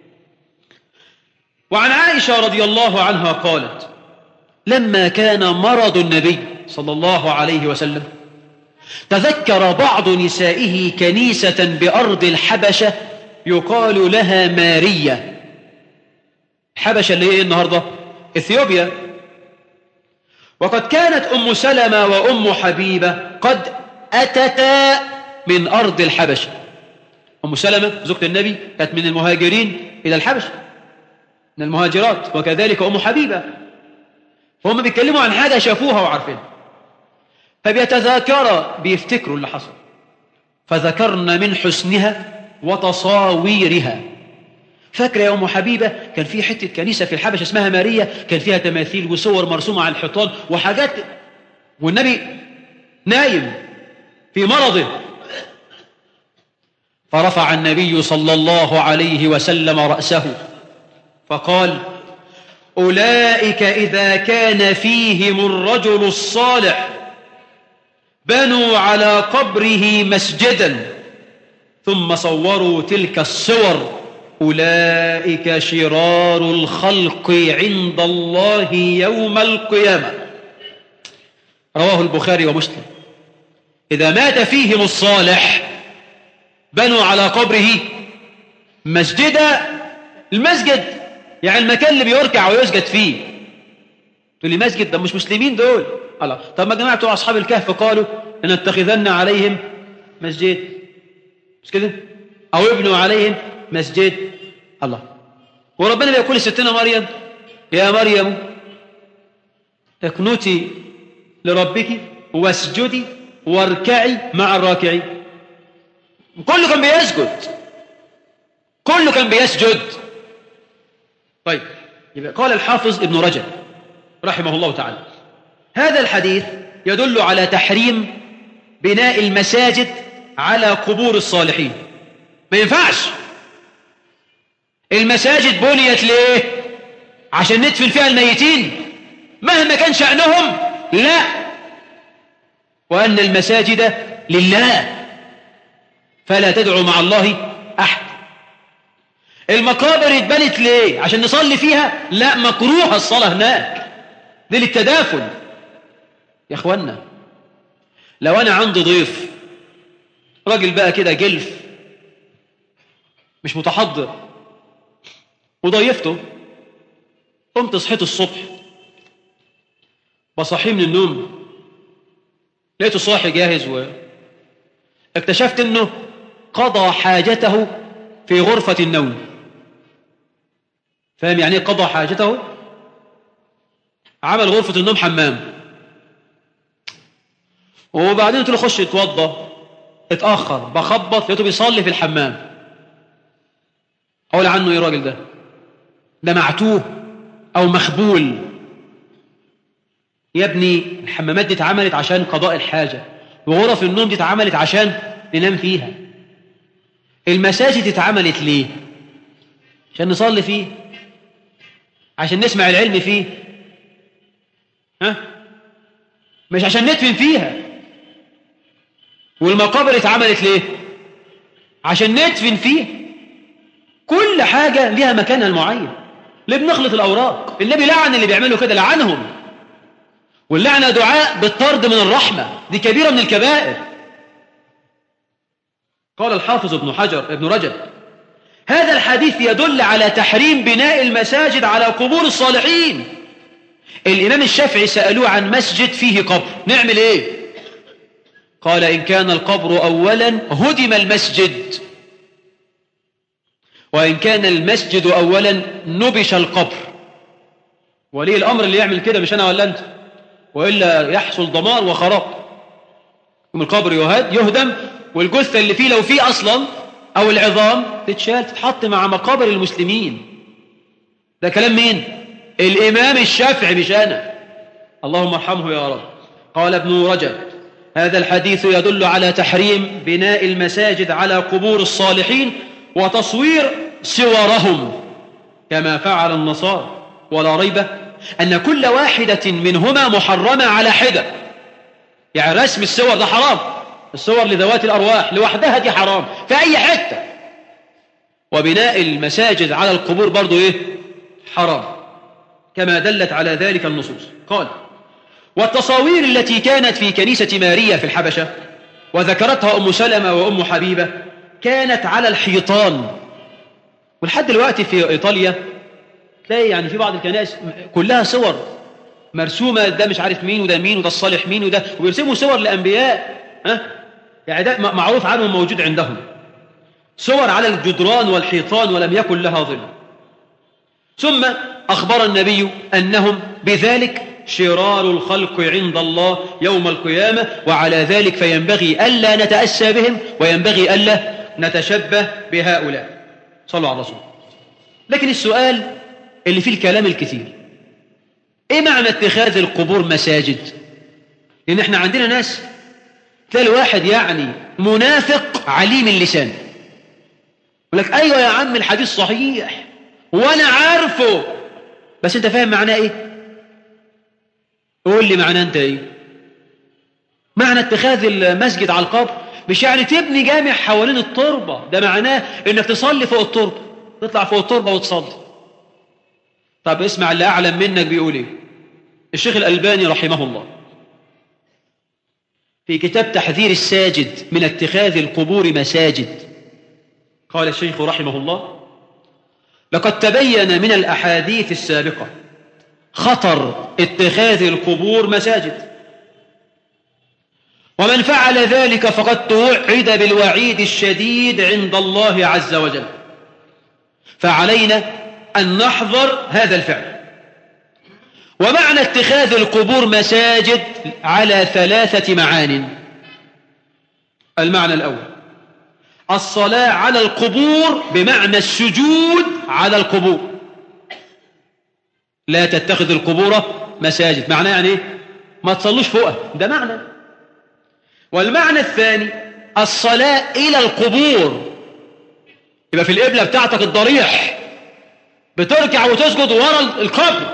Speaker 3: وعن عائشة رضي الله عنها قالت لما كان مرض النبي صلى الله عليه وسلم تذكر بعض نسائه كنيسة بأرض الحبشة يقال لها مارية. حبشة اللي هي النهاردة إثيوبيا. وقد كانت أم سلمة وأم حبيبة قد أتتا من أرض الحبشة. أم سلمة زوجة النبي كانت من المهاجرين إلى الحبشة، من المهاجرات، وكذلك أم حبيبة. فهم بيتكلموا عن حاجة شافوها وعارفينها، فبيتذاكروا بيفتكروا اللي حصل، فذكرنا من حسنها وتصاويرها. فاكرة يا أم حبيبة كان في حتة كنيسة في الحبشة اسمها ماريا، كان فيها تماثيل وصور مرسومة على الحيطان وحاجات، والنبي نايم في مرضه. فرفع النبي صلى الله عليه وسلم رأسه فقال أولئك إذا كان فيهم الرجل الصالح بنوا على قبره مسجدا ثم صوروا تلك الصور أولئك شرار الخلق عند الله يوم القيامة. رواه البخاري ومسلم. إذا مات فيهم الصالح بنوا على قبره مسجدا. المسجد يعني المكان اللي بيركع ويسجد فيه. تقول لي مسجد ده مش مسلمين دول. الله. طب ما جماعة بتوع أصحاب الكهف قالوا لنتخذن عليهم مسجد، مش كده؟ أو ابنوا عليهم مسجد. الله، وربنا بيقول لستنا مريم يا مريم اقنتي لربك واسجدي واركعي مع الراكعين. كله كان بيسجد، كله كان بيسجد. طيب، يبقى قال الحافظ ابن رجب رحمه الله تعالى هذا الحديث يدل على تحريم بناء المساجد على قبور الصالحين. ما ينفعش. المساجد بنيت ليه؟ عشان ندفن فيها الميتين مهما كان شأنهم؟ لا، وأن المساجد لله فلا تدعوا مع الله أحد. المقابر اتبنت ليه؟ عشان نصلي فيها؟ لا، مكروه الصلاة هناك، دي للتدافن. يا اخوانا، لو أنا عندي ضيف راجل بقى كده جلف مش متحضر وضيفته، قمت صحيت الصبح بصحيه من النوم، لقيته صاحي جاهز واكتشفت انه قضى حاجته في غرفة النوم. فاهم يعني ايه قضى حاجته؟ عمل غرفة النوم حمام، وبعدين قلت له خش اتوضى، اتأخر بخبط لقيته بيصلي في الحمام. اقول عنه ايه الراجل ده؟ ده معتوه او مخبول. يا ابني، الحمامات دي اتعملت عشان قضاء الحاجة، وغرف النوم دي اتعملت عشان ننام فيها. المساجد اتعملت ليه؟ عشان نصلي فيه، عشان نسمع العلم فيه، ها؟ مش عشان ندفن فيها. والمقابر اتعملت ليه؟ عشان ندفن فيها. كل حاجة ليها مكانها المعين. ليه بنخلط الأوراق؟ النبي لعن اللي بيعملوا كده، لعنهم. واللعنة دعاء بالطرد من الرحمة، دي كبيرة من الكبائر. قال الحافظ ابن حجر ابن رجب هذا الحديث يدل على تحريم بناء المساجد على قبور الصالحين. الإمام الشافعي سألوه عن مسجد فيه قبر، نعمل إيه؟ قال إن كان القبر أولا هدم المسجد، وإن كان المسجد أولا نبش القبر. وليه الأمر اللي يعمل كده، مش أنا ولا أنت، وإلا يحصل دمار وخراب. يوم القبر يهدم، والجثة اللي فيه لو فيه أصلا أو العظام تتشال تتحط مع مقابر المسلمين. ده كلام مين؟ الإمام الشافعي مش أنا، اللهم ارحمه يا رب. قال ابن رجب هذا الحديث يدل على تحريم بناء المساجد على قبور الصالحين وتصوير صورهم كما فعل النصارى، ولا ريب أن كل واحدة منهما محرمة على حدة. يعني رسم الصور ده حرام، الصور لذوات الأرواح لوحدها دي حرام في أي حتة. وبناء المساجد على القبور برضو إيه؟ حرام، كما دلت على ذلك النصوص. قال والتصاوير التي كانت في كنيسة ماريا في الحبشة وذكرتها أم سلمة وأم حبيبة كانت على الحيطان. ولحد دلوقتي في إيطاليا تلاقي يعني في بعض الكنائس كلها صور مرسومة، ده مش عارف مين وده مين وده الصالح مين وده، ويرسموا صور لأنبياء، ها؟ يعني ده معروف عنهم موجود عندهم، صور على الجدران والحيطان ولم يكن لها ظل. ثم أخبر النبي أنهم بذلك شرار الخلق عند الله يوم القيامة، وعلى ذلك فينبغي ألا نتأسى بهم وينبغي ألا نتشبه بهؤلاء. صلوا على الرسول. لكن السؤال اللي فيه الكلام الكثير، ايه معنى اتخاذ القبور مساجد؟ لان احنا عندنا ناس تلاقي واحد يعني منافق عليم اللسان يقول لك ايوه يا عم الحديث صحيح وانا عارفه، بس انت فاهم معناه ايه؟ قول لي معناه انت ايه؟ معنى اتخاذ المسجد على القبر مش يعني تبني جامع حوالين التربة، ده معناه انك تصلي فوق التربة، تطلع فوق التربة وتصلي. طب اسمع اللي اعلم منك بيقول ايه. الشيخ الألباني رحمه الله في كتاب تحذير الساجد من اتخاذ القبور مساجد قال الشيخ رحمه الله لقد تبين من الأحاديث السابقة خطر اتخاذ القبور مساجد، ومن فعل ذلك فقد توعد بالوعيد الشديد عند الله عز وجل. فعلينا أن نحذر هذا الفعل. ومعنى اتخاذ القبور مساجد على ثلاثة معان. المعنى الأول الصلاة على القبور بمعنى السجود على القبور. لا تتخذ القبور مساجد، معناه يعني ايه؟ ما تصلوش فوقها، ده معنى. والمعنى الثاني الصلاة إلى القبور، يبقى في القبلة بتاعتك الضريح بتركع وتسجد ورا القبر،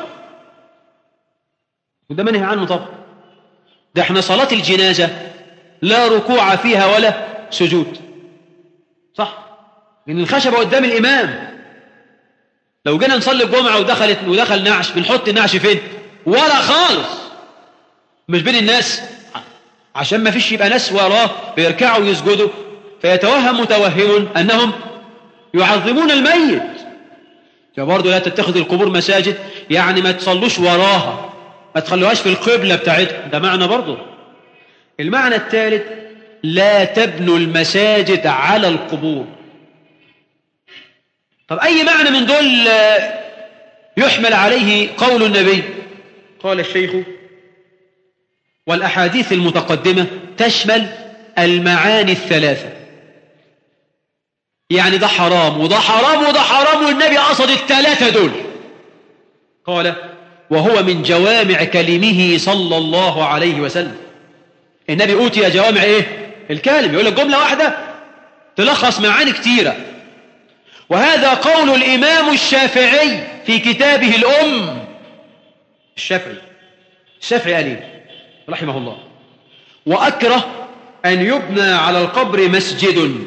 Speaker 3: وده منهي عنه طبعا. ده احنا صلاة الجنازة لا ركوع فيها ولا سجود، صح؟ لأن الخشبة قدام الإمام. لو جينا نصلي الجمعة ودخلت ودخل نعش، بنحط النعش فين؟ ولا خالص، مش بين الناس، عشان ما فيش يبقى ناس وراه بيركعوا ويسجدوا فيتوهم متوهم أنهم يعظمون الميت. فبرضه لا تتخذ القبور مساجد، يعني ما تصلوش وراها، ما تخلوهاش في القبلة بتاعتها، ده معنى برضه. المعنى الثالث لا تبنوا المساجد على القبور. طب أي معنى من دول يحمل عليه قول النبي؟ قال الشيخ والأحاديث المتقدمة تشمل المعاني الثلاثة، يعني ده حرام وده حرام وده حرام، والنبي قصد الثلاثة دول. قال وهو من جوامع كلمه صلى الله عليه وسلم. النبي أوتي جوامع إيه؟ الكلم، يقول لك جملة واحدة تلخص معاني كتيرة. وهذا قول الإمام الشافعي في كتابه الأم. الشافعي الشافعي قال إيه؟ رحمه الله: وأكره أن يبنى على القبر مسجد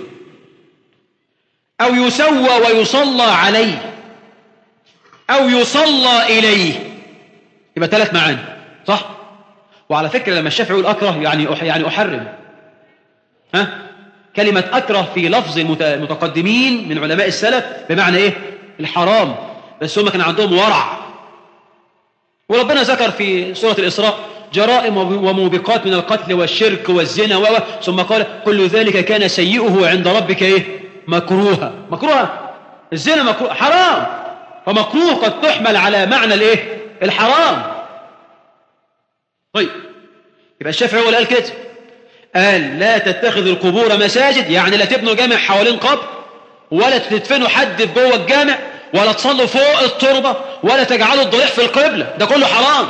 Speaker 3: أو يسوى ويصلى عليه أو يصلى إليه. يبقى ثلاث معاني، صح؟ وعلى فكرة لما الشافعي يقول أكره يعني يعني أحرم، ها؟ كلمة أكره في لفظ المتقدمين من علماء السلف بمعنى إيه؟ الحرام، بس هم كان عندهم ورع. وربنا ذكر في سورة الإسراء جرائم وموبقات من القتل والشرك والزنا و ثم قال كل ذلك كان سيئه عند ربك إيه؟ مكروها. مكروها، الزنا مكروه، حرام، فمكروه قد تحمل على معنى الإيه؟ الحرام. طيب يبقى الشافعي هو اللي قال كده، قال لا تتخذ القبور مساجد، يعني لا تبنوا جامع حوالين قبر، ولا تدفنوا حد جوه الجامع، ولا تصلوا فوق التربة، ولا تجعلوا الضريح في القبلة، ده كله حرام.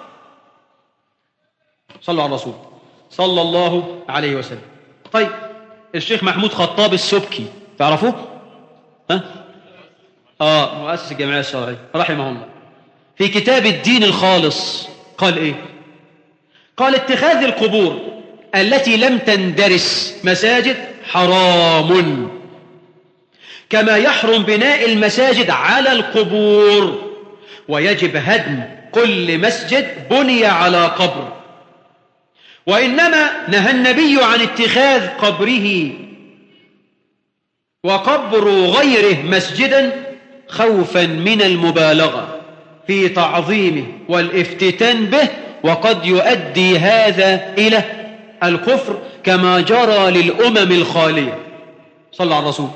Speaker 3: صلوا على الرسول صلى الله عليه وسلم. طيب الشيخ محمود خطاب السبكي تعرفوه؟ ها؟ آه مؤسس الجمعية الشرعية رحمه الله، في كتاب الدين الخالص قال إيه؟ قال اتخاذ القبور التي لم تندرس مساجد حرام، كما يحرم بناء المساجد على القبور، ويجب هدم كل مسجد بني على قبر. وإنما نهى النبي عن اتخاذ قبره وقبر غيره مسجدا خوفا من المبالغة في تعظيمه والافتتان به، وقد يؤدي هذا إلى الكفر كما جرى للأمم الخالية. صلى على الرسول.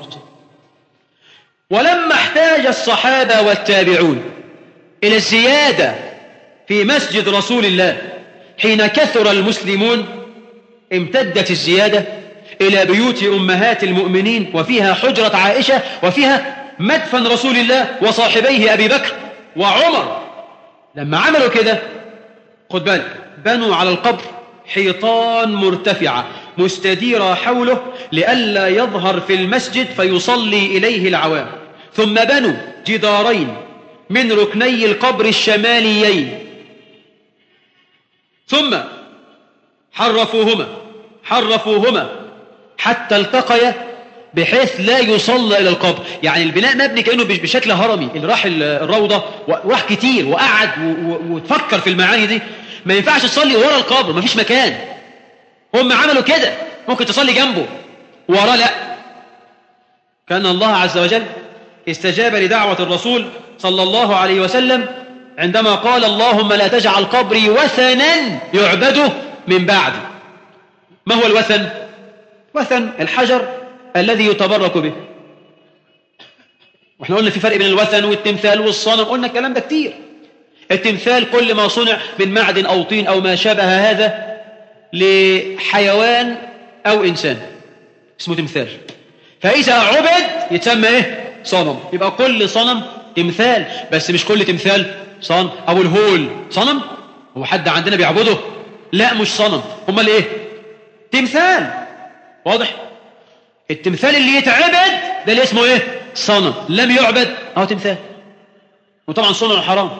Speaker 3: ولما احتاج الصحابة والتابعون إلى الزيادة في مسجد رسول الله حين كثر المسلمون، امتدت الزيادة إلى بيوت أمهات المؤمنين، وفيها حجرة عائشة، وفيها مدفن رسول الله وصاحبيه أبي بكر وعمر. لما عملوا كده خد بالك، بنوا على القبر حيطان مرتفعة مستديرة حوله لئلا يظهر في المسجد فيصلي إليه العوام، ثم بنوا جدارين من ركني القبر الشماليين، ثم حرفوهما حرفوهما حتى التقيا بحيث لا يصلى إلى القبر. يعني البناء مبني كأنه بشكل هرمي. اللي راح الروضة وراح كتير وقعد وتفكر في المعاني دي، ما ينفعش تصلي ورا القبر، ما فيش مكان. هم عملوا كده، ممكن تصلي جنبه، ورا لا. كان الله عز وجل استجاب لدعوة الرسول صلى الله عليه وسلم عندما قال اللهم لا تجعل قبري وثنا يعبد من بعدي. ما هو الوثن؟ وثن الحجر الذي يتبرك به. واحنا قلنا في فرق بين الوثن والتمثال والصنم، قلنا الكلام ده كتير. التمثال كل ما صنع من معدن أو طين أو ما شابه هذا لحيوان أو إنسان اسمه تمثال، فإذا عبد يتسمى إيه؟ صنم. يبقى كل صنم تمثال، بس مش كل تمثال صنم. أو الهول صنم؟ هو حد عندنا بيعبده؟ لا مش صنم، امال إيه؟ تمثال. واضح؟ التمثال اللي يتعبد ده اللي اسمه إيه؟ صنم. لم يعبد أهو تمثال، وطبعا صنم حرام.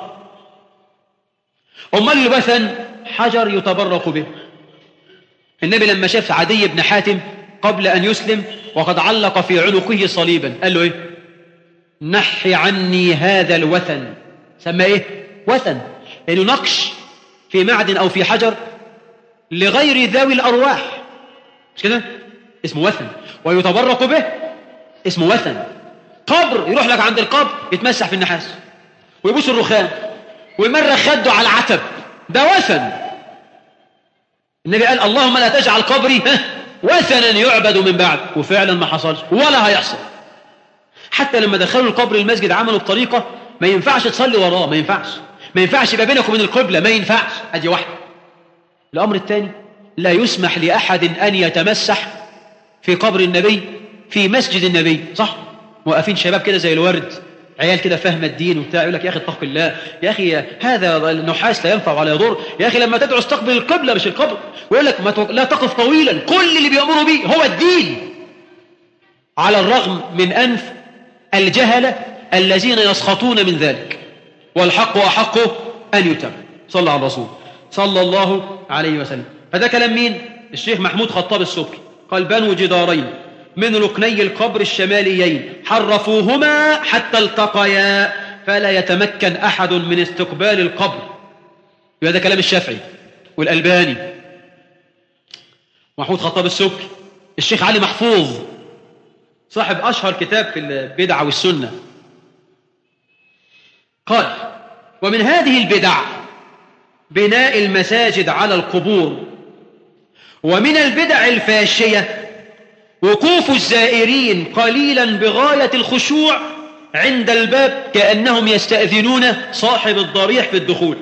Speaker 3: امال الوثن حجر يتبرك به. النبي لما شاف عدي بن حاتم قبل أن يسلم وقد علق في عنقه صليبا قال له إيه؟ نحي عني هذا الوثن. سمى إيه؟ وثن، لأنه يعني نقش في معدن أو في حجر لغير ذوي الأرواح، مش كده؟ اسمه وثن. ويتبرك به اسمه وثن. قبر يروح لك عند القبر يتمسح في النحاس ويبوس الرخام ويمرخ خده على العتب، ده وثن. النبي قال اللهم لا تجعل قبري وثنا يعبد من بعد، وفعلا ما حصلش ولا هيحصل. حتى لما دخلوا القبر المسجد عملوا بطريقة ما ينفعش تصلي وراه، ما ينفعش ما ينفعش يبقى بينك وبين القبلة، ما ينفعش. ادي واحدة. الأمر الثاني لا يسمح لأحد أن يتمسح في قبر النبي في مسجد النبي. صح؟ موقفين شباب كده زي الورد، عيال كده فاهمة الدين وبتاع، يقول لك يا أخي اتق الله، يا أخي هذا النحاس لا ينفع ولا يضر، يا أخي لما تدعو استقبل القبلة مش القبر، ويقول لك ما لا تقف طويلا. كل اللي بيأمروا به هو الدين، على الرغم من أنف الجهلة الذين يسخطون من ذلك، والحق أحق أن يتم. صلى على الرسول صلى الله عليه وسلم. هذا كلام مين؟ الشيخ محمود خطاب السكري قال بنوا جدارين من ركني القبر الشماليين حرفوهما حتى التقيا فلا يتمكن أحد من استقبال القبر. هذا كلام الشافعي والألباني. محمود خطاب السكري. الشيخ علي محفوظ صاحب أشهر كتاب في البدع والسنة قال ومن هذه البدع بناء المساجد على القبور، ومن البدع الفاشية وقوف الزائرين قليلا بغاية الخشوع عند الباب كأنهم يستأذنون صاحب الضريح في الدخول،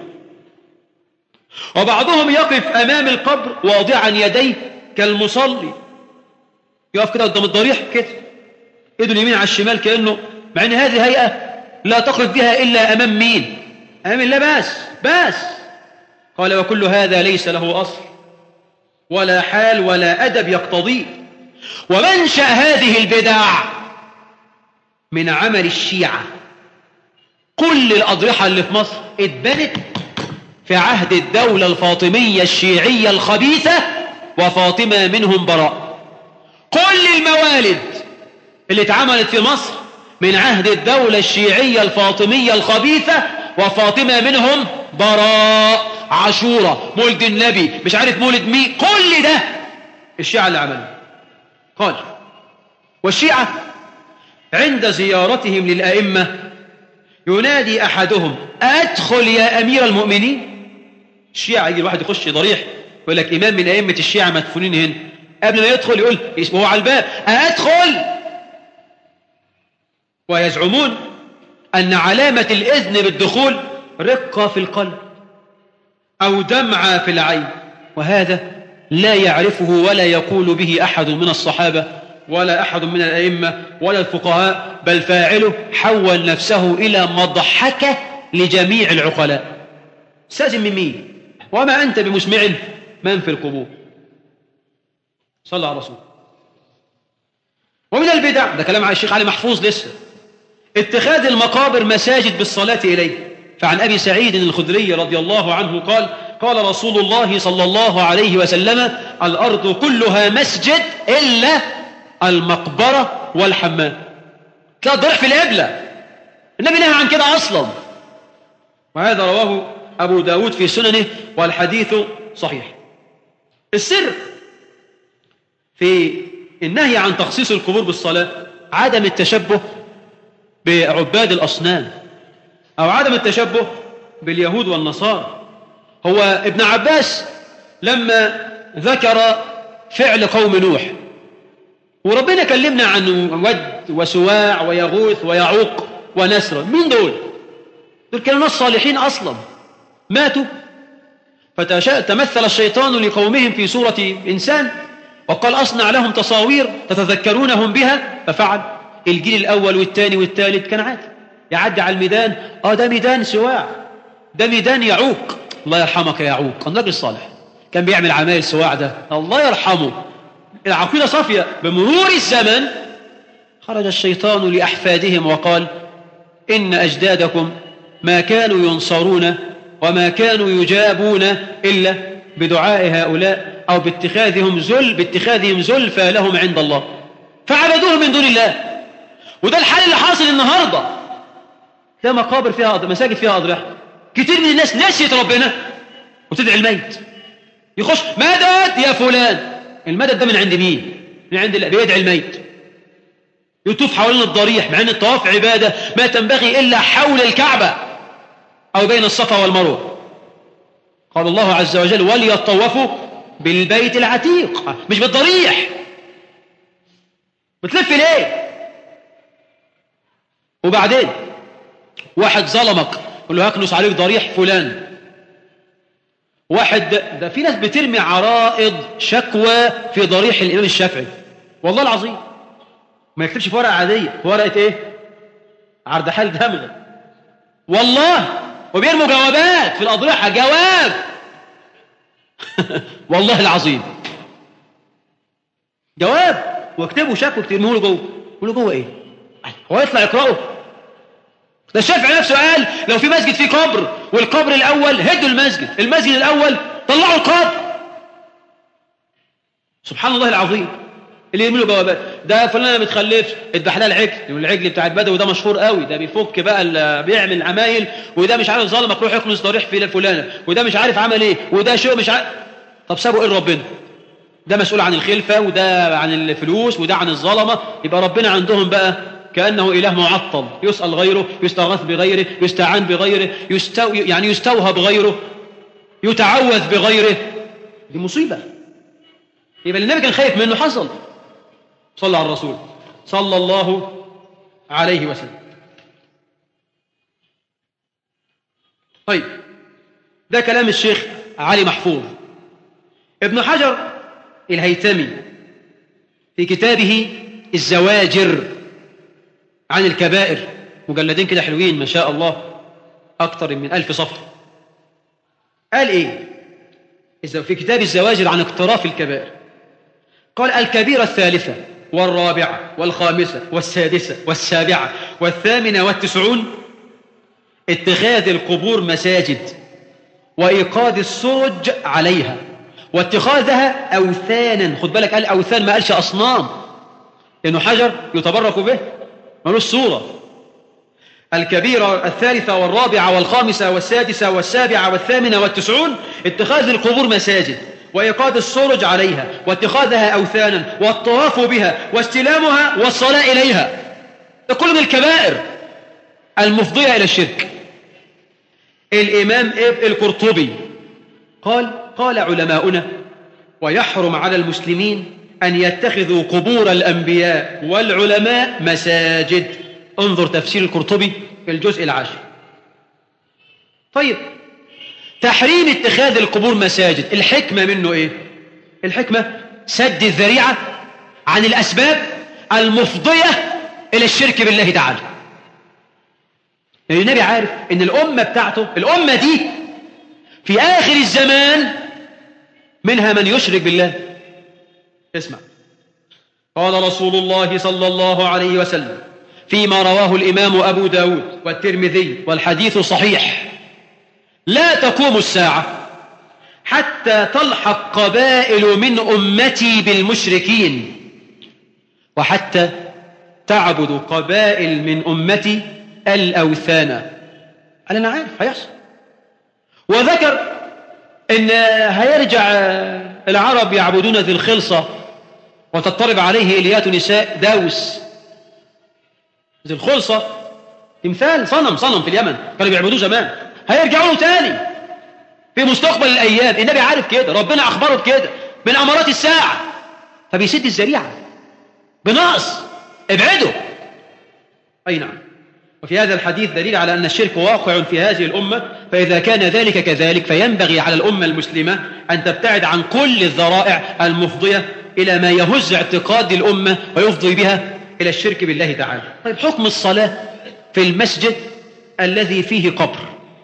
Speaker 3: وبعضهم يقف أمام القبر واضعا يديه كالمصلي، يقف كده قدام الضريح كده يده اليمين على الشمال كأنه، مع أن هذه هيئة لا تقف بها إلا أمام مين؟ أمام الله بس بس. قال وكل هذا ليس له أصل ولا حال ولا أدب يقتضيه. ومنشأ هذه البدع من عمل الشيعة. كل الأضرحة اللي في مصر اتبنت في عهد الدولة الفاطمية الشيعية الخبيثة، وفاطمة منهم براء. كل الموالد اللي اتعملت في مصر من عهد الدولة الشيعية الفاطمية الخبيثة، وفاطمة منهم براء. عاشوراء، مولد النبي، مش عارف مولد مين، كل ده الشيعة اللي عملوا. قال والشيعة عند زيارتهم للأئمة ينادي أحدهم أدخل يا أمير المؤمنين. الشيعة يجي الواحد يخش ضريح يقول لك إمام من أئمة الشيعة مدفونين هنا، قبل ما يدخل يقول اسمه على الباب أدخل. ويزعمون أن علامة الإذن بالدخول رقة في القلب أو دمعة في العين، وهذا لا يعرفه ولا يقول به أحد من الصحابة ولا أحد من الأئمة ولا الفقهاء، بل فاعله حول نفسه إلى مضحكة لجميع العقلاء. استاذن من مين؟ وما أنت بمسمع من في القبور. صلى على رسول. ومن البدع، ده كلام على الشيخ علي محفوظ لسه، اتخاذ المقابر مساجد بالصلاة إليه. فعن أبي سعيد الخدري رضي الله عنه قال قال رسول الله صلى الله عليه وسلم الأرض كلها مسجد إلا المقبرة والحمام. تلاقي الضرح في القبلة، النبي نهى عن كده أصلا، وهذا رواه أبو داود في سننه والحديث صحيح. السر في النهي عن تخصيص القبور بالصلاة عدم التشبه بعباد الأصنام أو عدم التشبه باليهود والنصارى. هو ابن عباس لما ذكر فعل قوم نوح، وربنا كلمنا عن ود وسواع ويغوث ويعوق ونسر. مين دول؟ دول كانوا ناس صالحين أصلا ماتوا، فتمثل الشيطان لقومهم في صورة إنسان وقال أصنع لهم تصاوير تتذكرونهم بها، ففعل. الجيل الأول والثاني والثالث كان عادي يعدي على الميدان، آه ده ميدان سواع، ده ميدان يعوق. الله يرحمك يا يعوق، كان راجل صالح كان بيعمل عمايل سواع ده، الله يرحمه. العقيدة صافية. بمرور الزمن خرج الشيطان لأحفادهم وقال إن أجدادكم ما كانوا ينصرون وما كانوا يجابون إلا بدعاء هؤلاء أو باتخاذهم زل باتخاذهم زلفى لهم عند الله، فعبدوه من دون الله. وده الحال اللي حاصل النهاردة. ده مقابر فيها مساجد فيها أضرحة، كتير من الناس نسيت ربنا وتدعي الميت، يخش مدد يا فلان. المدد ده من عند مين؟ من عند الله. بيدعي الميت، يطوف حوالين الضريح، مع ان الطواف عبادة ما تنبغي إلا حول الكعبة أو بين الصفا والمروة. قال الله عز وجل وليطوفوا بالبيت العتيق، مش بالضريح. بتلف ليه؟ وبعدين واحد ظلمك قل له هكنس عليك ضريح فلان. واحد ده, ده في ناس بترمي عرائض شكوى في ضريح الإمام الشافعي، والله العظيم ما يكتبش في ورقة عادية، في ورقة ايه؟ عرض حال دمغة والله. وبيرموا جوابات في الأضرحة، جواب والله العظيم جواب، واكتبوا شكوى ترموه له جوه. يقول له جوه ايه؟ هو يطلع يقرأه؟ ده الشافعي نفسه قال لو في مسجد فيه قبر والقبر الأول هدوا المسجد، المسجد الأول طلعوا القبر. سبحان الله العظيم. اللي يعملوا جوابات ده فلان ما بتخلفش اذبح لها العجل، العجل بتاع البدوي ده مشهور قوي، ده بيفك بقى بيعمل عمايل، وده مش عارف ظلمك روح يكنس ضريح في فلانه، وده مش عارف عمل ايه، وده شو مش عارف. طب سابوا ايه ربنا؟ ده مسؤول عن الخلفه، وده عن الفلوس، وده عن الظلمه. يبقى ربنا عندهم بقى كأنه إله معطل، يسأل غيره، يستغاث بغيره، يستعان بغيره، يستو... يعني يستوهى بغيره، يتعوذ بغيره. دي مصيبة. يبقى النبي كان خايف منه حصل. صلى على الرسول صلى الله عليه وسلم. طيب ده كلام الشيخ علي محفوظ. ابن حجر الهيثمي في كتابه الزواجر عن الكبائر، مجلدين كده حلوين ما شاء الله، أكثر من ألف صفحة، قال إيه في كتاب الزواجر عن اقتراف الكبائر؟ قال الكبيرة الثالثة والرابعة والخامسة والسادسة والسابعة والثامنة والتسعون اتخاذ القبور مساجد وإيقاد السرج عليها واتخاذها أوثانا. خد بالك قال أوثان ما قالش أصنام، لأنه حجر يتبرك به ملوش صورة. الكبيرة الثالثة والرابعة والخامسة والسادسة والسابعة والثامنة والتسعون اتخاذ القبور مساجد وإيقاد السرج عليها واتخاذها أوثانا والطواف بها واستلامها والصلاة إليها. ده كل من الكبائر المفضية إلى الشرك. الإمام ابن القرطبي قال قال علماؤنا ويحرم على المسلمين أن يتخذوا قبور الأنبياء والعلماء مساجد. انظر تفسير القرطبي في الجزء العاشر. طيب تحريم اتخاذ القبور مساجد الحكمة منه إيه؟ الحكمة سد الذريعة عن الأسباب المفضية إلى الشرك بالله تعالى. يعني النبي عارف إن الأمة بتاعته الأمة دي في آخر الزمان منها من يشرك بالله. اسمع، قال رسول الله صلى الله عليه وسلم فيما رواه الإمام أبو داود والترمذي والحديث صحيح: لا تقوم الساعة حتى تلحق قبائل من أمتي بالمشركين وحتى تعبد قبائل من أمتي الأوثان. أنا عارف هيحصل. وذكر إن هيرجع العرب يعبدون ذي الخلصة وتضطرب عليه إليات نساء داوس. ذي الخلصة تمثال صنم صنم في اليمن كانوا بيعبدوه زمان، هيرجعوا له تاني في مستقبل الأيام. النبي عارف كده، ربنا أخبره بكده من أمارات الساعة. فبيسد الذريعة بنقص، ابعده. أي نعم. وفي هذا الحديث دليل على أن الشرك واقع في هذه الأمة، فإذا كان ذلك كذلك فينبغي على الأمة المسلمة أن تبتعد عن كل الذرائع المفضية إلى ما يهز اعتقاد الأمة ويفضي بها إلى الشرك بالله تعالى. طيب، حكم الصلاة في المسجد الذي فيه قبر.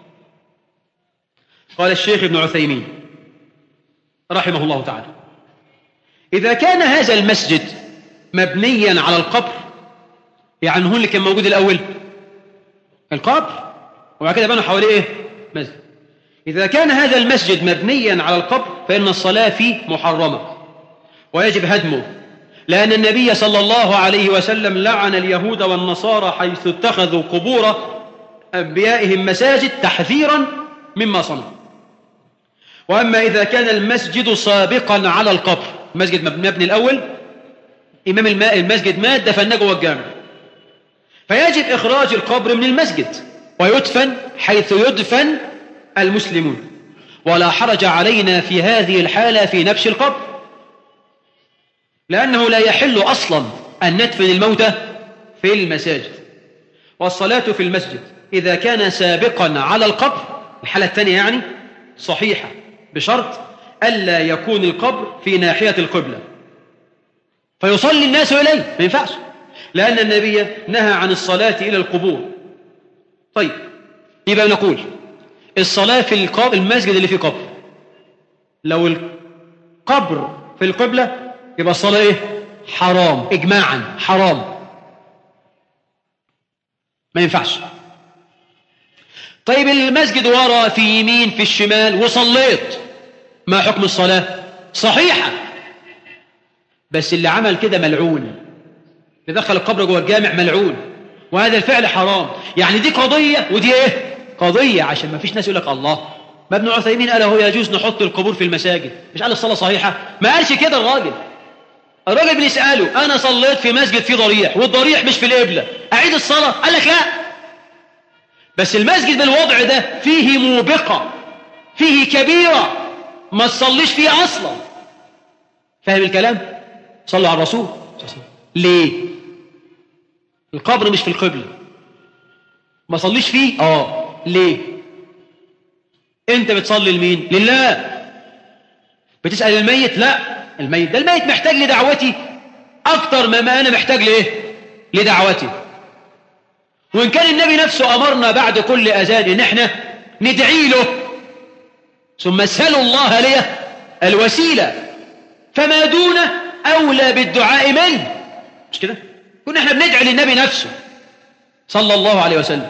Speaker 3: قال الشيخ ابن عثيمين رحمه الله تعالى: إذا كان هذا المسجد مبنيا على القبر، يعني هو اللي كان موجود الأول القبر وبعد كده بنوا حواليه إيه؟ مسجد. إذا كان هذا المسجد مبنيا على القبر فإن الصلاة فيه محرمة ويجب هدمه، لأن النبي صلى الله عليه وسلم لعن اليهود والنصارى حيث اتخذوا قبور أنبيائهم مساجد تحذيرا مما صنعوا. وأما إذا كان المسجد سابقا على القبر، المسجد مبني الأول، إمام المسجد مات دفنه جوه الجامع، فيجب إخراج القبر من المسجد ويدفن حيث يدفن المسلمون، ولا حرج علينا في هذه الحالة في نبش القبر، لأنه لا يحل أصلا أن ندفن الموتى في المساجد. والصلاة في المسجد إذا كان سابقا على القبر، الحالة الثانية يعني، صحيحة بشرط ألا يكون القبر في ناحية القبلة فيصلي الناس إليه، ما ينفعش، لأن النبي نهى عن الصلاة إلى القبور. طيب، يبقى نقول الصلاة في القبر، المسجد اللي فيه قبر، لو القبر في القبلة يبقى الصلاة إيه؟ حرام إجماعا، حرام، ما ينفعش. طيب، المسجد ورا، في يمين، في الشمال، وصليت، ما حكم الصلاة؟ صحيحة، بس اللي عمل كده ملعون، اللي دخل القبر جوه الجامع ملعون، وهذا الفعل حرام. يعني دي قضية ودي ايه؟ قضية، عشان ما فيش ناس يقول لك الله، ما ابن عثيمين قال هو يجوز نحط القبور في المساجد، مش قال الصلاة صحيحة؟ ما قالش كده الراجل. الراجل بنسأله: أنا صليت في مسجد فيه ضريح والضريح مش في القبلة، أعيد الصلاة؟ قال لك لا، بس المسجد بالوضع ده فيه موبقة، فيه كبيرة، ما تصليش فيه أصلا. فاهم الكلام؟ صلوا على الرسول. ليه؟ القبر مش في القبلة، ما صليش فيه؟ آه. ليه؟ أنت بتصلي لمين؟ لله. بتسأل الميت؟ لا، الميت ده الميت محتاج لدعوتي أكتر مما أنا محتاج لإيه؟ لدعوتي. وإن كان النبي نفسه أمرنا بعد كل أذان إن إحنا ندعي له، ثم اسألوا الله ليه الوسيلة، فما دون أولى بالدعاء منه، مش كده؟ كنا إحنا بندعي للنبي نفسه صلى الله عليه وسلم.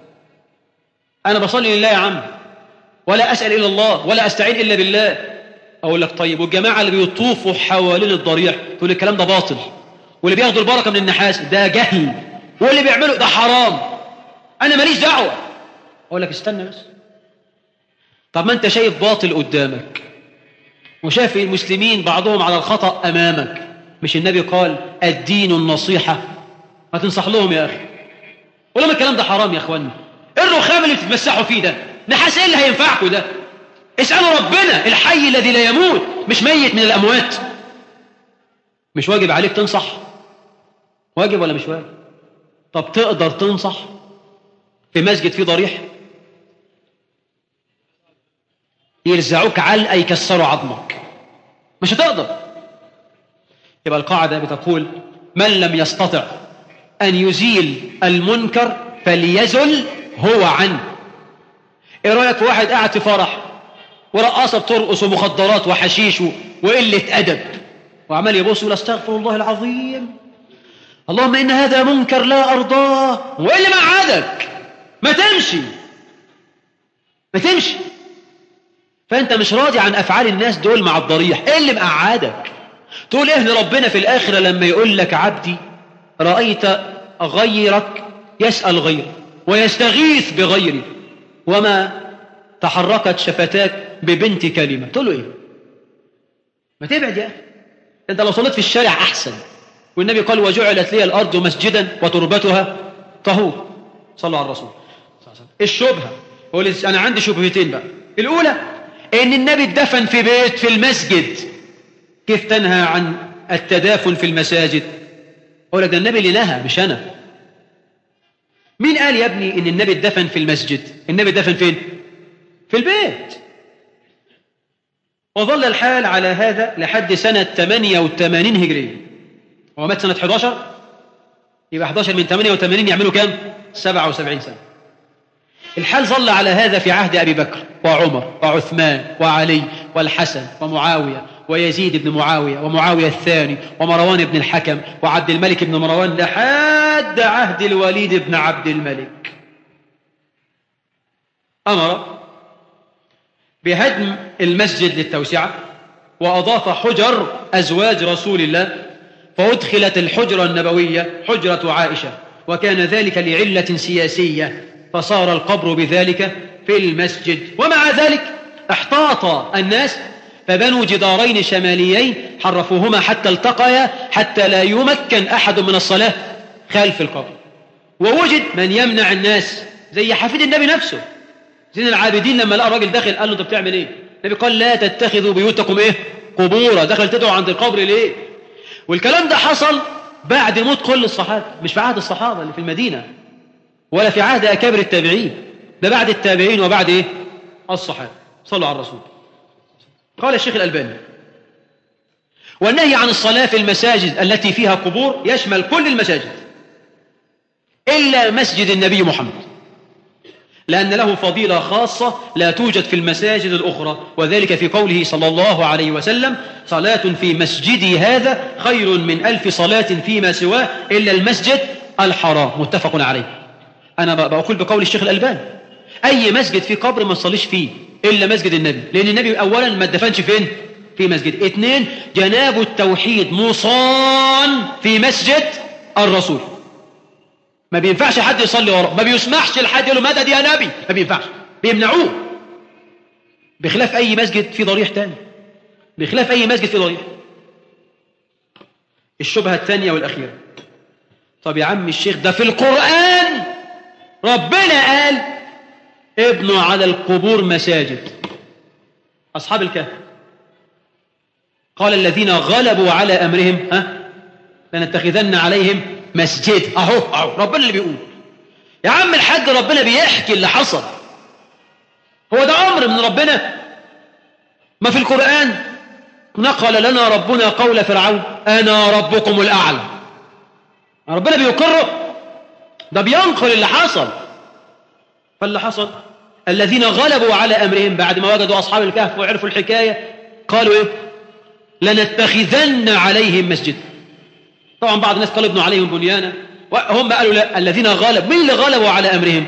Speaker 3: أنا بصلي لله يا عم، ولا أسأل إلا الله، ولا أستعين إلا بالله. أقول لك طيب، والجماعة اللي بيطوفوا حوالين الضريح تقول الكلام ده باطل، واللي بياخدوا البركة من النحاس ده جهل، واللي بيعملوا ده حرام، أنا ماليش دعوة. أقول لك استنى بس، طب ما أنت شايف باطل قدامك وشايف المسلمين بعضهم على الخطأ أمامك، مش النبي قال الدين النصيحة؟ ما تنصح لهم يا أخي. ولما الكلام ده حرام يا أخواني، الرخام اللي بتتمسحوا فيه ده نحاس، إيه اللي هينفعكوا ده؟ اسألوا ربنا الحي الذي لا يموت، مش ميت من الأموات. مش واجب عليك تنصح؟ واجب ولا مش واجب؟ طب تقدر تنصح في مسجد فيه ضريح؟ يرزعوك علقة يكسروا عظمك، مش هتقدر. يبقى القاعدة بتقول: من لم يستطع أن يزيل المنكر فليزل هو عنه. ايه رأيك في واحد قاعد في فرح ورقاصة بترقص ومخدرات وحشيش وقلة أدب، وعمال يبص يقول استغفر الله العظيم، اللهم إن هذا منكر لا أرضاه، وإيه اللي مقعدك؟ ما تمشي، ما تمشي. فأنت مش راضي عن أفعال الناس دول مع الضريح، إيه اللي مقعدك؟ تقول إيه لربنا في الآخرة لما يقول لك: عبدي رأيت غيرك يسأل غيرك ويستغيث بغيري وما تحركت شفتاك ببنت كلمة، تقول له إيه؟ ما تبعد يا أخي، أنت لو صليت في الشارع أحسن، والنبي قال: وجعلت لي الأرض مسجدا وتربتها طهور. صلوا على الرسول. الشبهة، أنا عندي شبهتين بقى. الأولى إن النبي اتدفن في بيت في المسجد، كيف تنهى عن التدافن في المساجد. أقول لك ده النبي اللي نهى مش أنا. مين قال يا ابني إن النبي اتدفن في المسجد؟ النبي اتدفن فين؟ في البيت. وظل الحال على هذا لحد سنة ثمانية وثمانين هجرية. هو مات سنة إحدى عشر، يبقى إحدى عشر من ثمانية وثمانين يعملوا كام؟ سبعة وسبعين سنة. الحال ظل على هذا في عهد أبي بكر وعمر وعثمان وعلي والحسن ومعاوية ويزيد بن معاوية ومعاوية الثاني ومروان بن الحكم وعبد الملك بن مروان لحد عهد الوليد بن عبد الملك. أمر بهدم المسجد للتوسعة، وأضاف حجر أزواج رسول الله، فأدخلت الحجرة النبوية حجرة عائشة، وكان ذلك لعلة سياسية، فصار القبر بذلك في المسجد. ومع ذلك احتاط الناس فبنوا جدارين شماليين حرفوهما حتى التقيا حتى لا يمكن أحد من الصلاة خلف القبر. ووجد من يمنع الناس زي حفيد النبي نفسه زين العابدين، لما لقى الراجل داخل قال له انت بتعمل ايه؟ النبي قال لا تتخذوا بيوتكم ايه؟ قبورا. دخل تدعو عند القبر ليه؟ والكلام ده حصل بعد موت كل الصحابة، مش في عهد الصحابة اللي في المدينة ولا في عهد أكابر التابعين، ده بعد التابعين وبعد ايه؟ الصحابة. صلوا على الرسول. قال الشيخ الألباني: والنهي عن الصلاة في المساجد التي فيها قبور يشمل كل المساجد إلا مسجد النبي محمد، لأن له فضيلة خاصة لا توجد في المساجد الأخرى، وذلك في قوله صلى الله عليه وسلم: صلاة في مسجدي هذا خير من ألف صلاة فيما سواه إلا المسجد الحرام. متفق عليه. أنا بقول بقول الشيخ الألباني أي مسجد فيه قبر ما تصليش فيه إلا مسجد النبي، لأن النبي أولا ما اتدفنش فين؟ في مسجد. اثنين، جناب التوحيد مصان في مسجد الرسول، ما بينفعش حد يصلي وراه، ما بيسمحش لحد يقول له مدد يا نبي، ما بينفعش، بيمنعوه. بخلاف أي مسجد في ضريح تاني، بخلاف أي مسجد في ضريح. الشبهة الثانية والأخيرة: طب يا عم الشيخ ده في القرآن ربنا قال ابنوا على القبور مساجد. أصحاب الكهف قال الذين غلبوا على أمرهم ها لنتخذن عليهم مسجد. أهو أهو ربنا اللي بيقول. يا عم الحاج ربنا بيحكي اللي حصل، هو ده أمر من ربنا؟ ما في القرآن نقل لنا ربنا قول فرعون أنا ربكم الأعلى. ربنا بيقره، ده بينقل اللي حصل. فاللي حصل الذين غلبوا على أمرهم بعد ما وجدوا أصحاب الكهف وعرفوا الحكاية قالوا إيه؟ لنتخذن عليهم مسجد. طبعا بعض الناس قالوا ابنوا عليهم بنيانا، وهم قالوا لا، الذين غلبوا. مين اللي غلبوا على أمرهم؟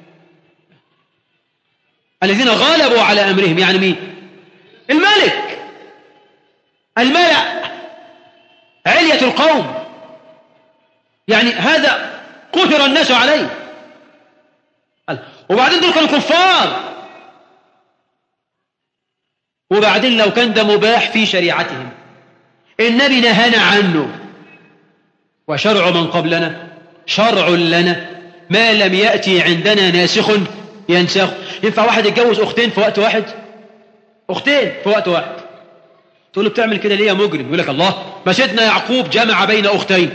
Speaker 3: الذين غلبوا على أمرهم يعني مين؟ الملك، الملأ، علية القوم، يعني هذا قهر الناس عليه. وبعدين دول كانوا كفار، وبعدين لو كان ده مباح في شريعتهم النبي نهانا عنه، وشرع من قبلنا شرع لنا ما لم يأتي عندنا ناسخ ينسخ. ينفع واحد يتجوز أختين في وقت واحد؟ أختين في وقت واحد. تقول له بتعمل كده ليه يا مجرم؟ يقول لك الله ما سيدنا يعقوب جمع بين أختين،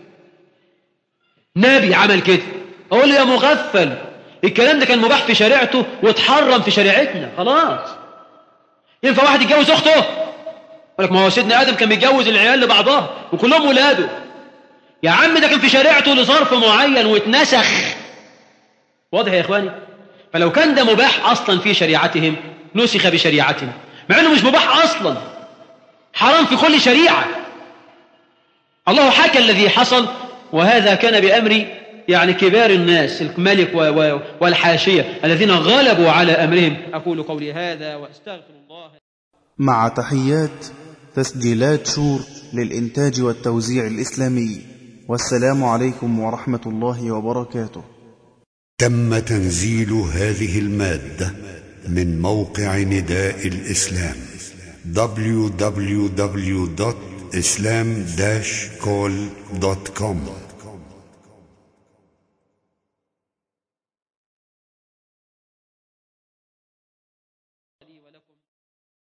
Speaker 3: نبي عمل كده. أقول له يا مغفل، الكلام ده كان مباح في شريعته واتحرم في شريعتنا خلاص. ينفع واحد يتجوز أخته؟ يقول لك ما هو سيدنا آدم كان بيتجوز العيال لبعضها وكلهم ولاده. يا عم ده كان في شريعته لظرف معين واتنسخ. واضح يا إخواني؟ فلو كان ده مباح أصلا في شريعتهم نسخ بشريعتنا، مع أنه مش مباح أصلا، حرام في كل شريعة. الله حكى الذي حصل، وهذا كان بأمر يعني كبار الناس، الملك والحاشية الذين غلبوا على أمرهم. أقول قولي هذا وأستغفر الله.
Speaker 2: مع تحيات تسجيلات شور للإنتاج والتوزيع الإسلامي، والسلام عليكم ورحمة الله وبركاته.
Speaker 1: تم تنزيل هذه المادة من موقع نداء الإسلام دبليو دبليو دبليو دوت إسلام داش كول دوت كوم.